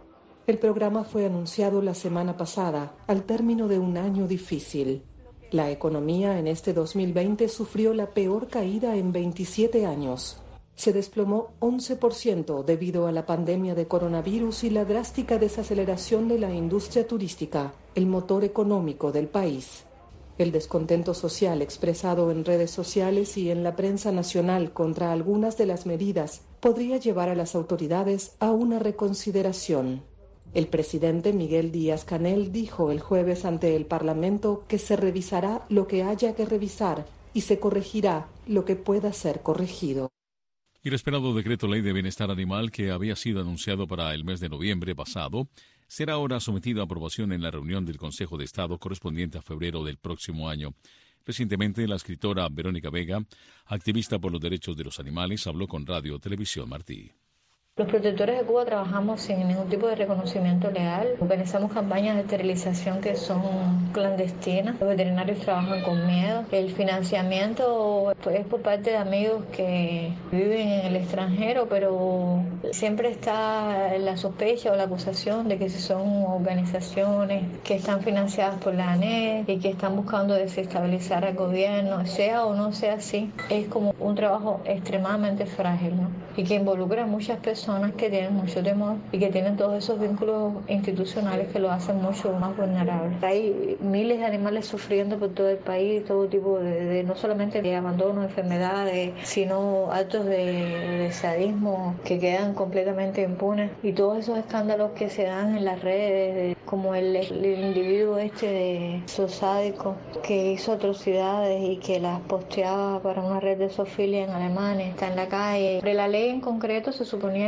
El programa fue anunciado la semana pasada, al término de un año difícil. La economía en este dos mil veinte sufrió la peor caída en veintisiete años. Se desplomó once por ciento debido a la pandemia de coronavirus y la drástica desaceleración de la industria turística, el motor económico del país. El descontento social expresado en redes sociales y en la prensa nacional contra algunas de las medidas podría llevar a las autoridades a una reconsideración. El presidente Miguel Díaz-Canel dijo el jueves ante el Parlamento que se revisará lo que haya que revisar y se corregirá lo que pueda ser corregido.
Y el esperado decreto ley de bienestar animal que había sido anunciado para el mes de noviembre pasado será ahora sometido a aprobación en la reunión del Consejo de Estado correspondiente a febrero del próximo año. Recientemente, la escritora Verónica Vega, activista por los derechos de los animales, habló con Radio Televisión Martí.
Los protectores de Cuba trabajamos sin ningún tipo de reconocimiento legal. Organizamos campañas de esterilización que son clandestinas. Los veterinarios trabajan con miedo. El financiamiento es por parte de amigos que viven en el extranjero, pero siempre está la sospecha o la acusación de que son organizaciones que están financiadas por la A N E y que están buscando desestabilizar al gobierno. Sea o no sea así, es como un trabajo extremadamente frágil, ¿no? Y que involucra a muchas personas personas que tienen mucho temor y que tienen todos esos vínculos institucionales que lo hacen mucho más vulnerables. Hay miles de animales sufriendo por todo el país, todo tipo de, de no solamente de abandono, enfermedades, sino actos de, de sadismo que quedan completamente impunes, y todos esos escándalos que se dan en las redes, como el, el individuo este de Sosádico que hizo atrocidades y que las posteaba para una red de zoofilia en Alemania, está en la calle. Pero la ley en concreto se suponía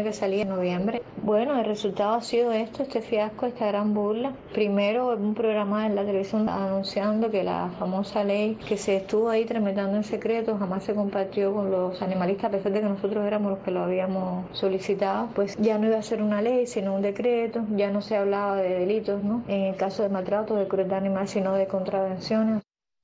tenía que salir en noviembre. Bueno, el resultado ha sido esto, este fiasco, esta gran burla. Primero, un programa en la televisión anunciando que la famosa ley que se estuvo ahí tramitando en secreto jamás se compartió con los animalistas, a pesar de que nosotros éramos los que lo habíamos solicitado, pues ya no iba a ser una ley, sino un decreto, ya no se hablaba de delitos, ¿no? En el caso de maltrato, de crueldad animal, sino de contravenciones.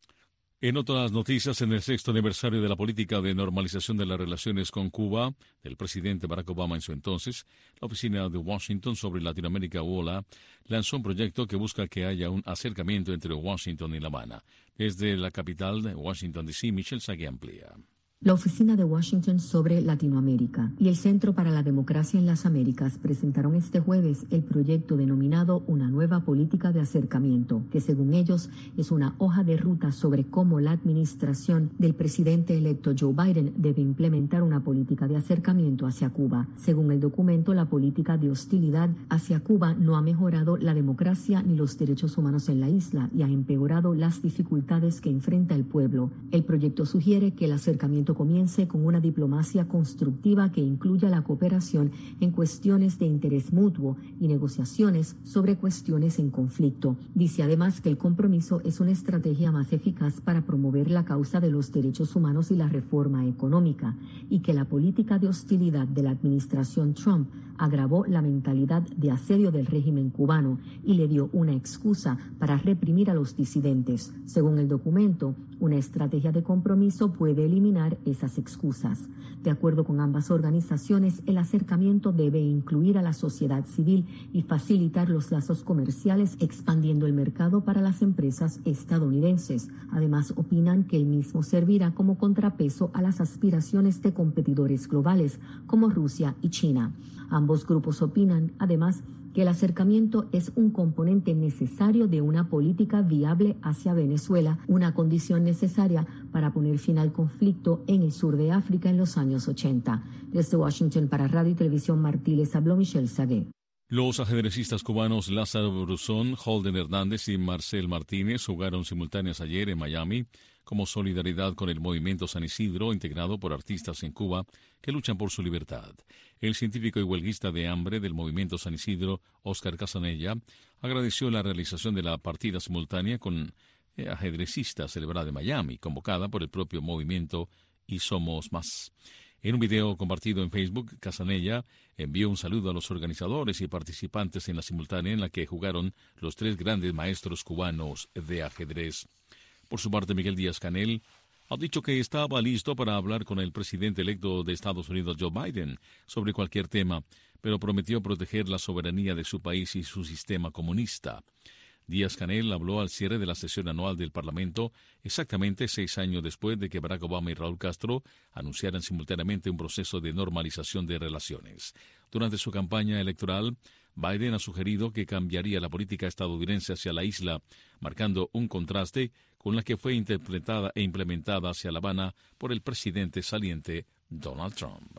En otras noticias, en el sexto aniversario de la política de normalización de las relaciones con Cuba del presidente Barack Obama en su entonces, la oficina de Washington sobre Latinoamérica, U O L A, lanzó un proyecto que busca que haya un acercamiento entre Washington y La Habana. Desde la capital de Washington, D C, Michelle Sague amplía.
La Oficina de Washington sobre Latinoamérica y el Centro para la Democracia en las Américas presentaron este jueves el proyecto denominado Una nueva política de acercamiento, que según ellos es una hoja de ruta sobre cómo la administración del presidente electo Joe Biden debe implementar una política de acercamiento hacia Cuba. Según el documento, la política de hostilidad hacia Cuba no ha mejorado la democracia ni los derechos humanos en la isla y ha empeorado las dificultades que enfrenta el pueblo. El proyecto sugiere que el acercamiento comience con una diplomacia constructiva que incluya la cooperación en cuestiones de interés mutuo y negociaciones sobre cuestiones en conflicto. Dice además que el compromiso es una estrategia más eficaz para promover la causa de los derechos humanos y la reforma económica, y que la política de hostilidad de la administración Trump agravó la mentalidad de asedio del régimen cubano y le dio una excusa para reprimir a los disidentes. Según el documento, una estrategia de compromiso puede eliminar esas excusas. De acuerdo con ambas organizaciones, el acercamiento debe incluir a la sociedad civil y facilitar los lazos comerciales, expandiendo el mercado para las empresas estadounidenses. Además, opinan que el mismo servirá como contrapeso a las aspiraciones de competidores globales como Rusia y China. Ambos grupos opinan, además, que el acercamiento es un componente necesario de una política viable hacia Venezuela, una condición necesaria para poner fin al conflicto en el sur de África en los años ochenta. Desde Washington para Radio y Televisión Martí les habló Michelle Sague.
Los ajedrecistas cubanos Lázaro Bruzón, Holden Hernández y Marcel Martínez jugaron simultáneas ayer en Miami como solidaridad con el movimiento San Isidro, integrado por artistas en Cuba que luchan por su libertad. El científico y huelguista de hambre del movimiento San Isidro, Óscar Casanella, agradeció la realización de la partida simultánea con eh, ajedrecistas celebrada en Miami, convocada por el propio movimiento Y Somos Más. En un video compartido en Facebook, Casanella envió un saludo a los organizadores y participantes en la simultánea en la que jugaron los tres grandes maestros cubanos de ajedrez. Por su parte, Miguel Díaz-Canel ha dicho que estaba listo para hablar con el presidente electo de Estados Unidos, Joe Biden, sobre cualquier tema, pero prometió proteger la soberanía de su país y su sistema comunista. Díaz-Canel habló al cierre de la sesión anual del Parlamento, exactamente seis años después de que Barack Obama y Raúl Castro anunciaran simultáneamente un proceso de normalización de relaciones. Durante su campaña electoral, Biden ha sugerido que cambiaría la política estadounidense hacia la isla, marcando un contraste con la que fue interpretada e implementada hacia La Habana por el presidente saliente Donald Trump.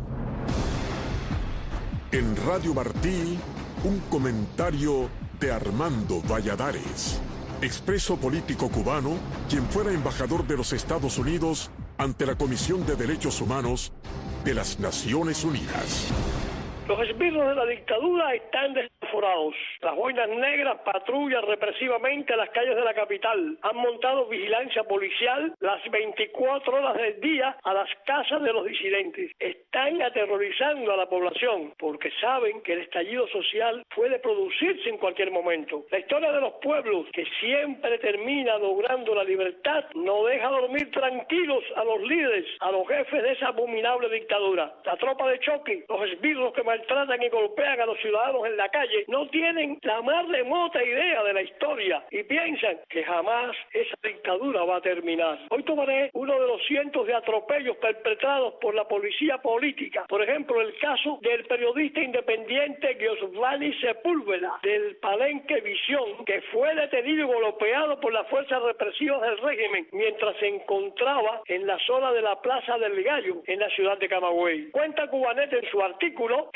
En Radio Martí, un comentario de Armando Valladares, expreso político cubano, quien fuera embajador de los Estados Unidos ante la Comisión de Derechos Humanos de las Naciones Unidas.
Los esbirros de la dictadura están desaforados. Las boinas negras patrullan represivamente las calles de la capital. Han montado vigilancia policial las veinticuatro horas del día a las casas de los disidentes. Están aterrorizando a la población porque saben que el estallido social puede producirse en cualquier momento. La historia de los pueblos, que siempre termina logrando la libertad, no deja dormir tranquilos a los líderes, a los jefes de esa abominable dictadura. La tropa de choque, los esbirros que maltratan y golpean a los ciudadanos en la calle, no tienen la más remota idea de la historia y piensan que jamás esa dictadura va a terminar. Hoy tomaré uno de los cientos de atropellos perpetrados por la policía política. Por ejemplo, el caso del periodista independiente Giovanni Sepúlveda, del Palenque Visión, que fue detenido y golpeado por las fuerzas represivas del régimen mientras se encontraba en la zona de la Plaza del Gallo, en la ciudad de Camagüey. Cuenta Cubanet en su artículo que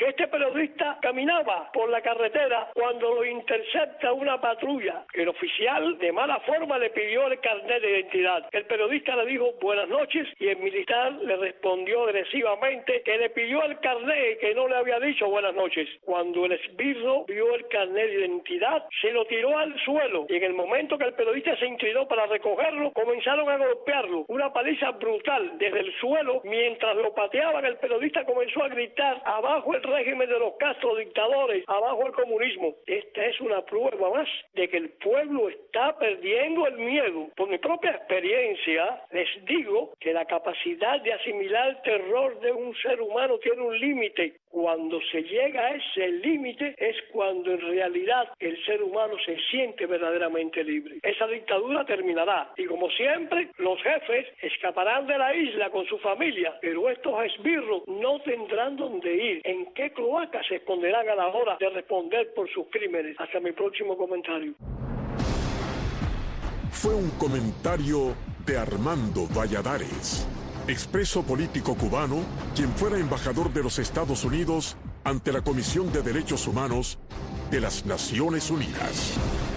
este periodista caminaba por la carretera cuando lo intercepta una patrulla. El oficial de mala forma le pidió el carnet de identidad. El periodista le dijo buenas noches y el militar le respondió agresivamente que le pidió el carnet y que no le había dicho buenas noches. Cuando el esbirro vio el carnet de identidad, se lo tiró al suelo y en el momento que el periodista se inclinó para recogerlo, comenzaron a golpearlo. Una paliza brutal desde el suelo. Mientras lo pateaban, el periodista comenzó a gritar: abajo el régimen de los Castro dictadores, abajo el comunismo. Esta es una prueba más de que el pueblo está perdiendo el miedo. Por mi propia experiencia, les digo que la capacidad de asimilar el terror de un ser humano tiene un límite. Cuando se llega a ese límite es cuando en realidad el ser humano se siente verdaderamente libre. Esa dictadura terminará y, como siempre, los jefes escaparán de la isla con su familia, pero estos esbirros no tendrán dónde ir. ¿En qué cloaca se esconderán a la hora de responder por sus crímenes? Hasta mi próximo comentario.
Fue un comentario de Armando Valladares, expreso político cubano, quien fuera embajador de los Estados Unidos ante la Comisión de Derechos Humanos de las Naciones Unidas.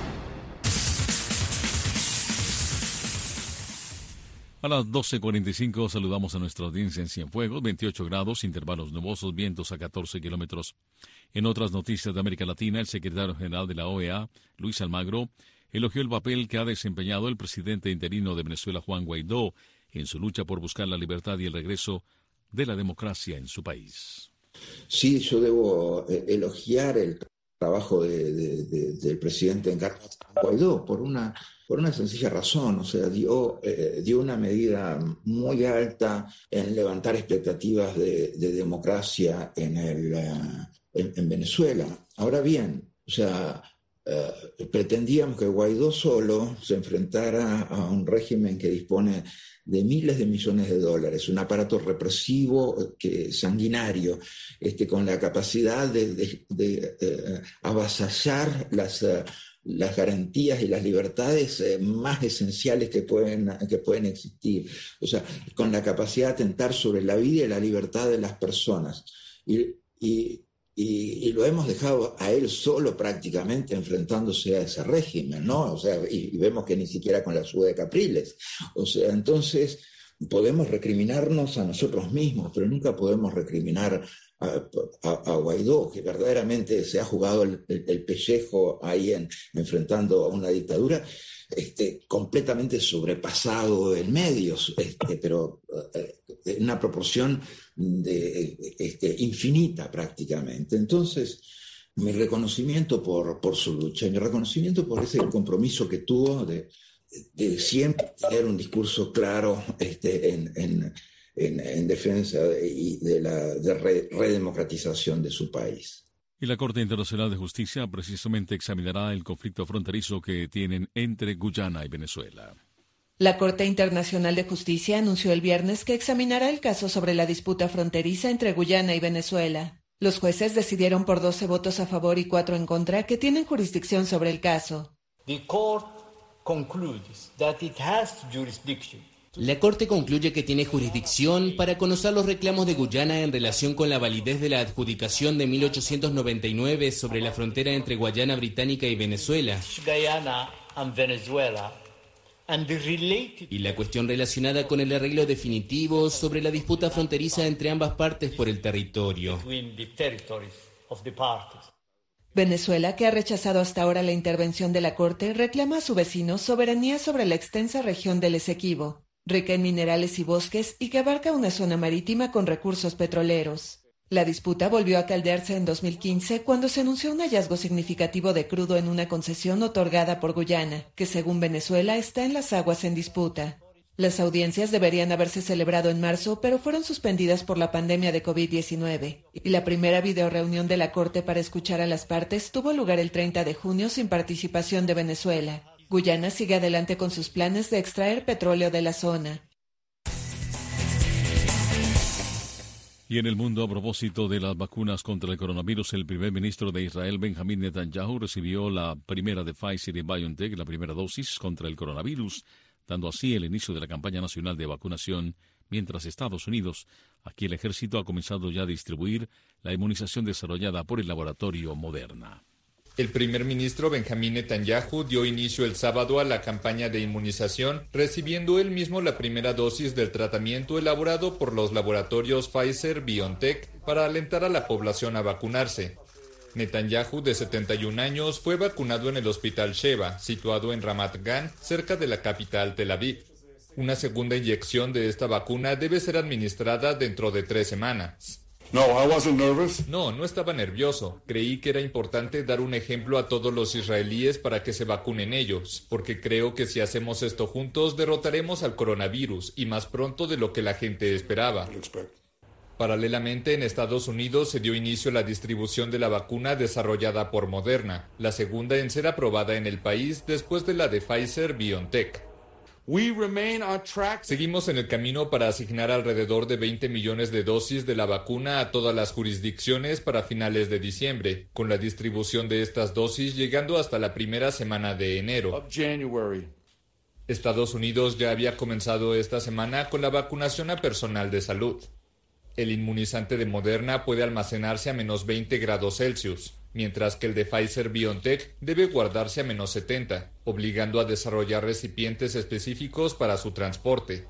A las doce cuarenta y cinco saludamos a nuestra audiencia en Cienfuegos, veintiocho grados, intervalos nubosos, vientos a catorce kilómetros. En otras noticias de América Latina, el secretario general de la O E A, Luis Almagro, elogió el papel que ha desempeñado el presidente interino de Venezuela, Juan Guaidó, en su lucha por buscar la libertad y el regreso de la democracia en su país.
Sí, yo debo elogiar el trabajo de, de, de, del presidente encargado Guaidó por una, por una sencilla razón. O sea, dio, eh, dio una medida muy alta en levantar expectativas de, de democracia en, el, uh, en, en Venezuela. Ahora bien, o sea, Uh, pretendíamos que Guaidó solo se enfrentara a un régimen que dispone de miles de millones de dólares, un aparato represivo que, sanguinario, este, con la capacidad de, de, de uh, avasallar las, uh, las garantías y las libertades uh, más esenciales que pueden, que pueden existir, o sea, con la capacidad de atentar sobre la vida y la libertad de las personas. Y, y Y, y lo hemos dejado a él solo prácticamente enfrentándose a ese régimen, ¿no? O sea, y, y vemos que ni siquiera con la ayuda de Capriles. O sea, entonces podemos recriminarnos a nosotros mismos, pero nunca podemos recriminar a, a, a Guaidó, que verdaderamente se ha jugado el, el, el pellejo ahí en, enfrentando a una dictadura, este, completamente sobrepasado en medios, este, pero eh, en una proporción de, este, infinita prácticamente. Entonces, mi reconocimiento por, por su lucha, mi reconocimiento por ese compromiso que tuvo de, de siempre tener un discurso claro este, en, en, en, en defensa de, de la de re, redemocratización de su país.
Y la Corte Internacional de Justicia precisamente examinará el conflicto fronterizo que tienen entre Guyana y Venezuela.
La Corte Internacional de Justicia anunció el viernes que examinará el caso sobre la disputa fronteriza entre Guyana y Venezuela. Los jueces decidieron por doce votos a favor y cuatro en contra que tienen jurisdicción sobre el caso.
The court concludes that it has jurisdiction.
La Corte concluye que tiene jurisdicción para conocer los reclamos de Guyana en relación con la validez de la adjudicación de mil ochocientos noventa y nueve sobre la frontera entre Guayana Británica y Venezuela.
Guyana and Venezuela. And the related...
Y la cuestión relacionada con el arreglo definitivo sobre la disputa fronteriza entre ambas partes por el territorio.
Between the territories of the parties.
Venezuela, que ha rechazado hasta ahora la intervención de la Corte, reclama a su vecino soberanía sobre la extensa región del Esequibo, rica en minerales y bosques y que abarca una zona marítima con recursos petroleros. La disputa volvió a caldearse en dos mil quince cuando se anunció un hallazgo significativo de crudo en una concesión otorgada por Guyana, que según Venezuela está en las aguas en disputa. Las audiencias deberían haberse celebrado en marzo, pero fueron suspendidas por la pandemia de covid diecinueve, y la primera videoreunión de la Corte para escuchar a las partes tuvo lugar el treinta de junio sin participación de Venezuela. Guyana sigue adelante con sus planes de extraer petróleo de la zona.
Y en el mundo, a propósito de las vacunas contra el coronavirus, el primer ministro de Israel, Benjamín Netanyahu, recibió la primera de Pfizer y BioNTech, la primera dosis contra el coronavirus, dando así el inicio de la campaña nacional de vacunación mientras Estados Unidos, aquí el ejército ha comenzado ya a distribuir la inmunización desarrollada por el laboratorio Moderna.
El primer ministro Benjamín Netanyahu dio inicio el sábado a la campaña de inmunización, recibiendo él mismo la primera dosis del tratamiento elaborado por los laboratorios Pfizer-BioNTech para alentar a la población a vacunarse. Netanyahu, de setenta y un años, fue vacunado en el hospital Sheba, situado en Ramat Gan, cerca de la capital Tel Aviv. Una segunda inyección de esta vacuna debe ser administrada dentro de tres semanas.
No, I wasn't nervous.
No, no estaba nervioso. Creí que era importante dar un ejemplo a todos los israelíes para que se vacunen ellos, porque creo que si hacemos esto juntos derrotaremos al coronavirus y más pronto de lo que la gente esperaba. Paralelamente, en Estados Unidos se dio inicio a la distribución de la vacuna desarrollada por Moderna, la segunda en ser aprobada en el país después de la de Pfizer-BioNTech.
We remain on track.
Seguimos en el camino para asignar alrededor de veinte millones de dosis de la vacuna a todas las jurisdicciones para finales de diciembre, con la distribución de estas dosis llegando hasta la primera semana de enero.
Of January.
Estados Unidos ya había comenzado esta semana con la vacunación a personal de salud. El inmunizante de Moderna puede almacenarse a menos veinte grados Celsius, mientras que el de Pfizer-BioNTech debe guardarse a menos setenta, obligando a desarrollar recipientes específicos para su transporte.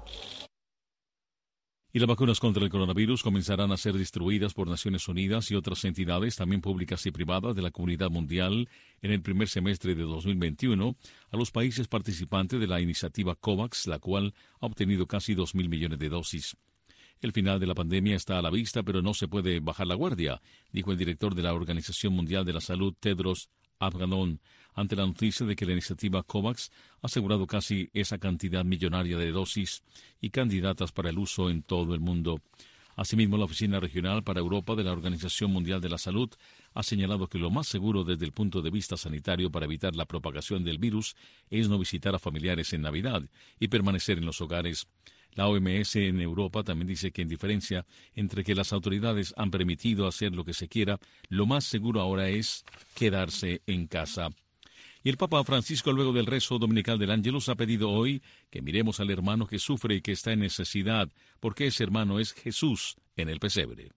Y las vacunas contra el coronavirus comenzarán a ser distribuidas por Naciones Unidas y otras entidades, también públicas y privadas, de la comunidad mundial en el primer semestre de dos mil veintiuno a los países participantes de la iniciativa COVAX, la cual ha obtenido casi dos mil millones de dosis. El final de la pandemia está a la vista, pero no se puede bajar la guardia, dijo el director de la Organización Mundial de la Salud, Tedros Adhanom, ante la noticia de que la iniciativa COVAX ha asegurado casi esa cantidad millonaria de dosis y candidatas para el uso en todo el mundo. Asimismo, la Oficina Regional para Europa de la Organización Mundial de la Salud ha señalado que lo más seguro desde el punto de vista sanitario para evitar la propagación del virus es no visitar a familiares en Navidad y permanecer en los hogares. La O M S en Europa también dice que en diferencia entre que las autoridades han permitido hacer lo que se quiera, lo más seguro ahora es quedarse en casa. Y el Papa Francisco, luego del rezo dominical del Ángelus, ha pedido hoy que miremos al hermano que sufre y que está en necesidad, porque ese hermano es Jesús en el pesebre.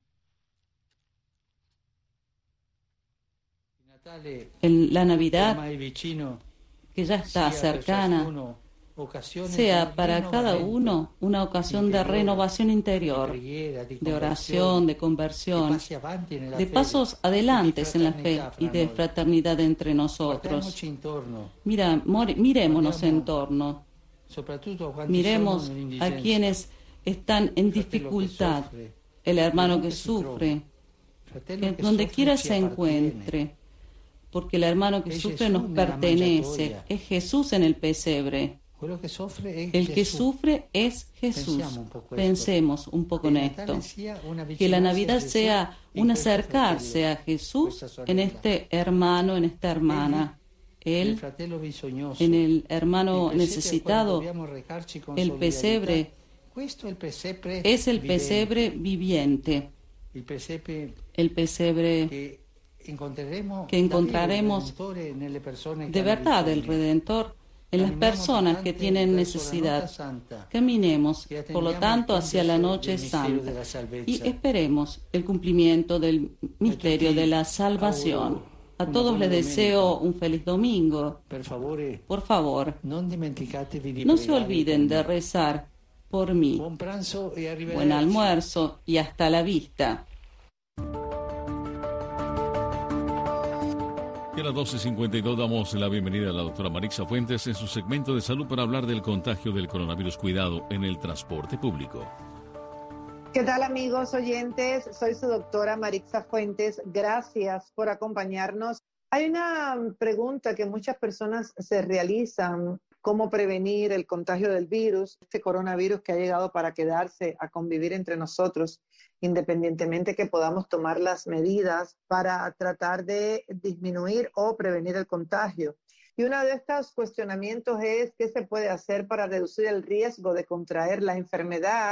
En la Navidad, que ya está cercana, sea para cada uno una ocasión de renovación interior, de oración, de conversión, de pasos adelantes en la fe y de fraternidad entre nosotros. Mira, mirémonos en torno, miremos a quienes están en dificultad, el hermano que sufre, que donde quiera se encuentre, porque el hermano que sufre nos pertenece, es Jesús en el pesebre. El que sufre es Jesús. Pensemos un poco en esto. Que la Navidad sea un acercarse a Jesús en este hermano, en esta hermana. Él, en el hermano necesitado, el pesebre es el pesebre viviente. El pesebre que encontraremos de verdad el Redentor en las personas que tienen necesidad. Caminemos, por lo tanto, hacia la noche santa y esperemos el cumplimiento del misterio de la salvación. A todos les deseo un feliz domingo. Por favor, no se olviden de rezar por mí. Buen almuerzo y hasta la vista.
Y a las doce cincuenta y dos damos la bienvenida a la doctora Marixa Fuentes en su segmento de salud para hablar del contagio del coronavirus. Cuidado en el transporte público.
¿Qué tal, amigos oyentes? Soy su doctora Marixa Fuentes. Gracias por acompañarnos. Hay una pregunta que muchas personas se realizan: ¿cómo prevenir el contagio del virus? Este coronavirus que ha llegado para quedarse, a convivir entre nosotros, independientemente que podamos tomar las medidas para tratar de disminuir o prevenir el contagio. Y uno de estos cuestionamientos es: ¿qué se puede hacer para reducir el riesgo de contraer la enfermedad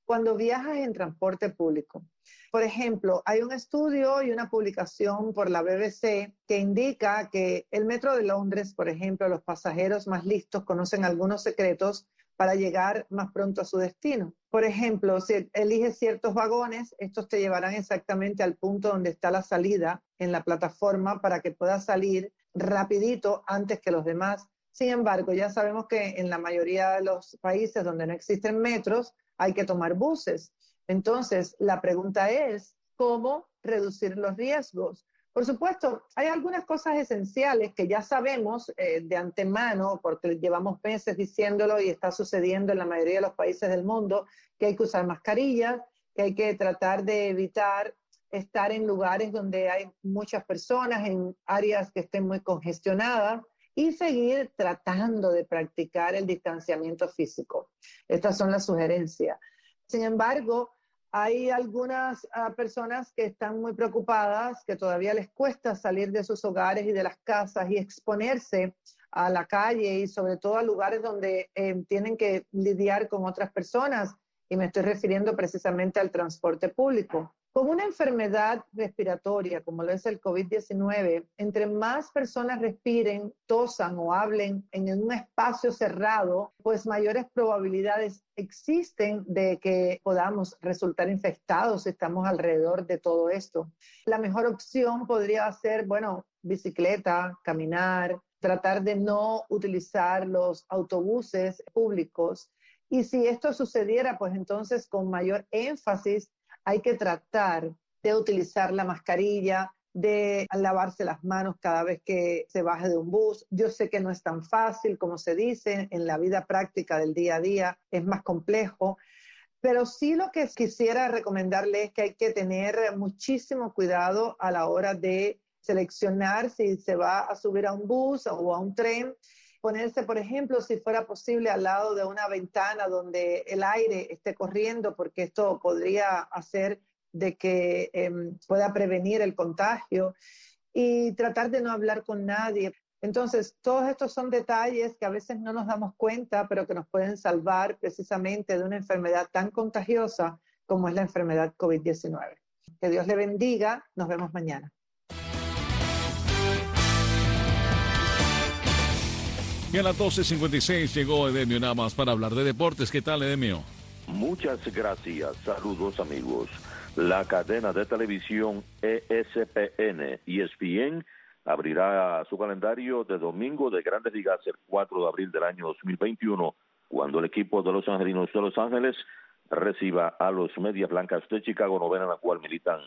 cuando viajas en transporte público. Por ejemplo, hay un estudio y una publicación por la B B C que indica que el metro de Londres, por ejemplo, los pasajeros más listos conocen algunos secretos para llegar más pronto a su destino. Por ejemplo, si eliges ciertos vagones, estos te llevarán exactamente al punto donde está la salida en la plataforma para que puedas salir rapidito antes que los demás. Sin embargo, ya sabemos que en la mayoría de los países donde no existen metros, hay que tomar buses. Entonces, la pregunta es, ¿cómo reducir los riesgos? Por supuesto, hay algunas cosas esenciales que ya sabemos eh, de antemano, porque llevamos meses diciéndolo y está sucediendo en la mayoría de los países del mundo, que hay que usar mascarillas, que hay que tratar de evitar estar en lugares donde hay muchas personas, en áreas que estén muy congestionadas, y seguir tratando de practicar el distanciamiento físico. Estas son las sugerencias. Sin embargo, hay algunas uh, personas que están muy preocupadas, que todavía les cuesta salir de sus hogares y de las casas y exponerse a la calle y sobre todo a lugares donde eh, tienen que lidiar con otras personas, y me estoy refiriendo precisamente al transporte público. Con una enfermedad respiratoria como lo es el COVID diecinueve, entre más personas respiren, tosan o hablen en un espacio cerrado, pues mayores probabilidades existen de que podamos resultar infectados si estamos alrededor de todo esto. La mejor opción podría ser, bueno, bicicleta, caminar, tratar de no utilizar los autobuses públicos. Y si esto sucediera, pues entonces con mayor énfasis hay que tratar de utilizar la mascarilla, de lavarse las manos cada vez que se baje de un bus. Yo sé que no es tan fácil como se dice, en la vida práctica del día a día es más complejo, pero sí lo que quisiera recomendarle es que hay que tener muchísimo cuidado a la hora de seleccionar si se va a subir a un bus o a un tren. Ponerse, por ejemplo, si fuera posible, al lado de una ventana donde el aire esté corriendo, porque esto podría hacer de que eh, pueda prevenir el contagio, y tratar de no hablar con nadie. Entonces, todos estos son detalles que a veces no nos damos cuenta, pero que nos pueden salvar precisamente de una enfermedad tan contagiosa como es la enfermedad COVID diecinueve. Que Dios le bendiga. Nos vemos mañana.
Y a las doce cincuenta y seis llegó Edemio Navas para hablar de deportes. ¿Qué tal, Edemio?
Muchas gracias. Saludos, amigos. La cadena de televisión E S P N, E S P N, abrirá su calendario de domingo de Grandes Ligas el cuatro de abril del año dos mil veintiuno, cuando el equipo de los Angelinos de Los Ángeles reciba a los Medias Blancas de Chicago, novena en la cual militan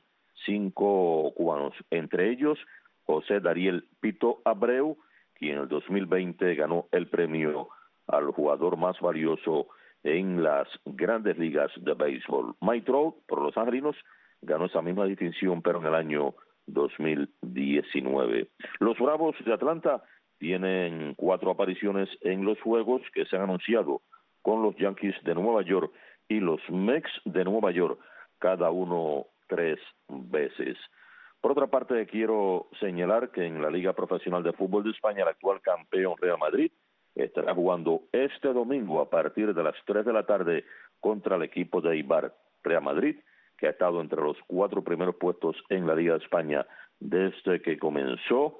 cinco cubanos, entre ellos José Dariel Pito Abreu, quien en el dos mil veinte ganó el premio al jugador más valioso en las Grandes Ligas de Béisbol. Mike Trout, por los Angelinos, ganó esa misma distinción, pero en el año dos mil diecinueve. Los Bravos de Atlanta tienen cuatro apariciones en los juegos que se han anunciado con los Yankees de Nueva York y los Mets de Nueva York, cada uno tres veces. Por otra parte, quiero señalar que en la Liga Profesional de Fútbol de España, el actual campeón Real Madrid estará jugando este domingo a partir de las tres de la tarde contra el equipo de Eibar. Real Madrid, que ha estado entre los cuatro primeros puestos en la Liga de España desde que comenzó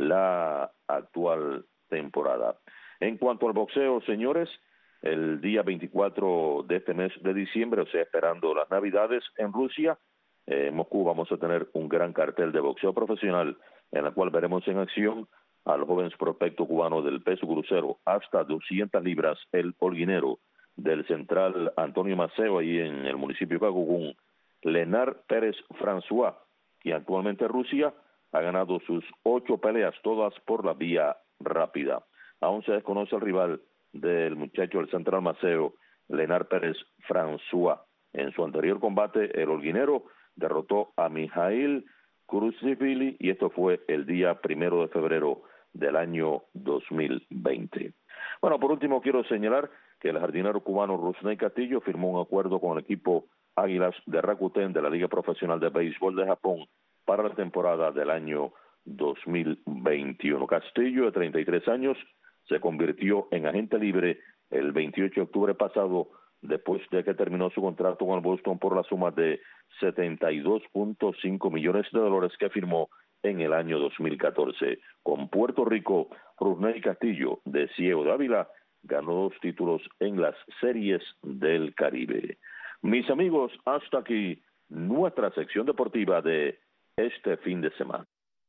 la actual temporada. En cuanto al boxeo, señores, el día veinticuatro de este mes de diciembre, o sea, esperando las Navidades en Rusia, Eh, en Moscú vamos a tener un gran cartel de boxeo profesional en la cual veremos en acción al joven prospecto cubano del peso crucero hasta doscientas libras, el holguinero del central Antonio Maceo, ahí en el municipio de Cagugún, Lenar Pérez François, quien actualmente en Rusia ha ganado sus ocho peleas, todas por la vía rápida. Aún se desconoce el rival del muchacho del central Maceo, Lenar Pérez François. En su anterior combate, el holguinero derrotó a Mijail Kruzishvili y esto fue el día primero de febrero del año dos mil veinte. Bueno, por último quiero señalar que el jardinero cubano Rusney Castillo firmó un acuerdo con el equipo Águilas de Rakuten de la Liga Profesional de Béisbol de Japón para la temporada del año dos mil veintiuno. Castillo, de treinta y tres años, se convirtió en agente libre el veintiocho de octubre pasado, después de que terminó su contrato con el Boston por la suma de setenta y dos punto cinco millones de dólares que firmó en el año dos mil catorce. Con Puerto Rico, Rusney Castillo, de Ciego de Ávila, ganó dos títulos en las Series del Caribe. Mis amigos, hasta aquí nuestra sección deportiva de este fin de semana.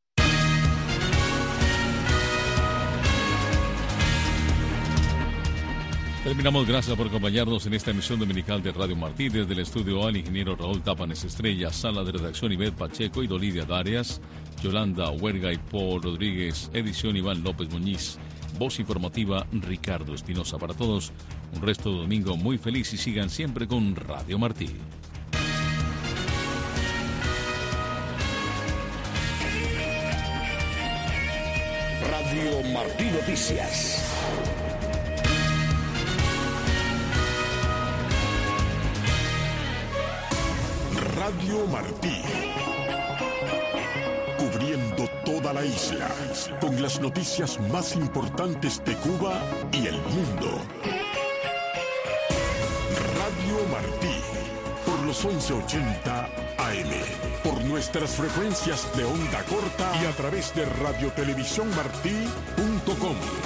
Terminamos, gracias por acompañarnos en esta emisión dominical de Radio Martí. Desde el estudio A, el ingeniero Raúl Tapanes Estrella, sala de redacción Ivette Pacheco y Dolidia Darias, Yolanda Huerga y Paul Rodríguez, edición Iván López Muñiz, voz informativa Ricardo Espinosa. Para todos, un resto de domingo muy feliz y sigan siempre con Radio Martí.
Radio Martí Noticias. Radio Martí, cubriendo toda la isla, con las noticias más importantes de Cuba y el mundo. Radio Martí, por los once ochenta A M, por nuestras frecuencias de onda corta y a través de radiotelevisión martí punto com.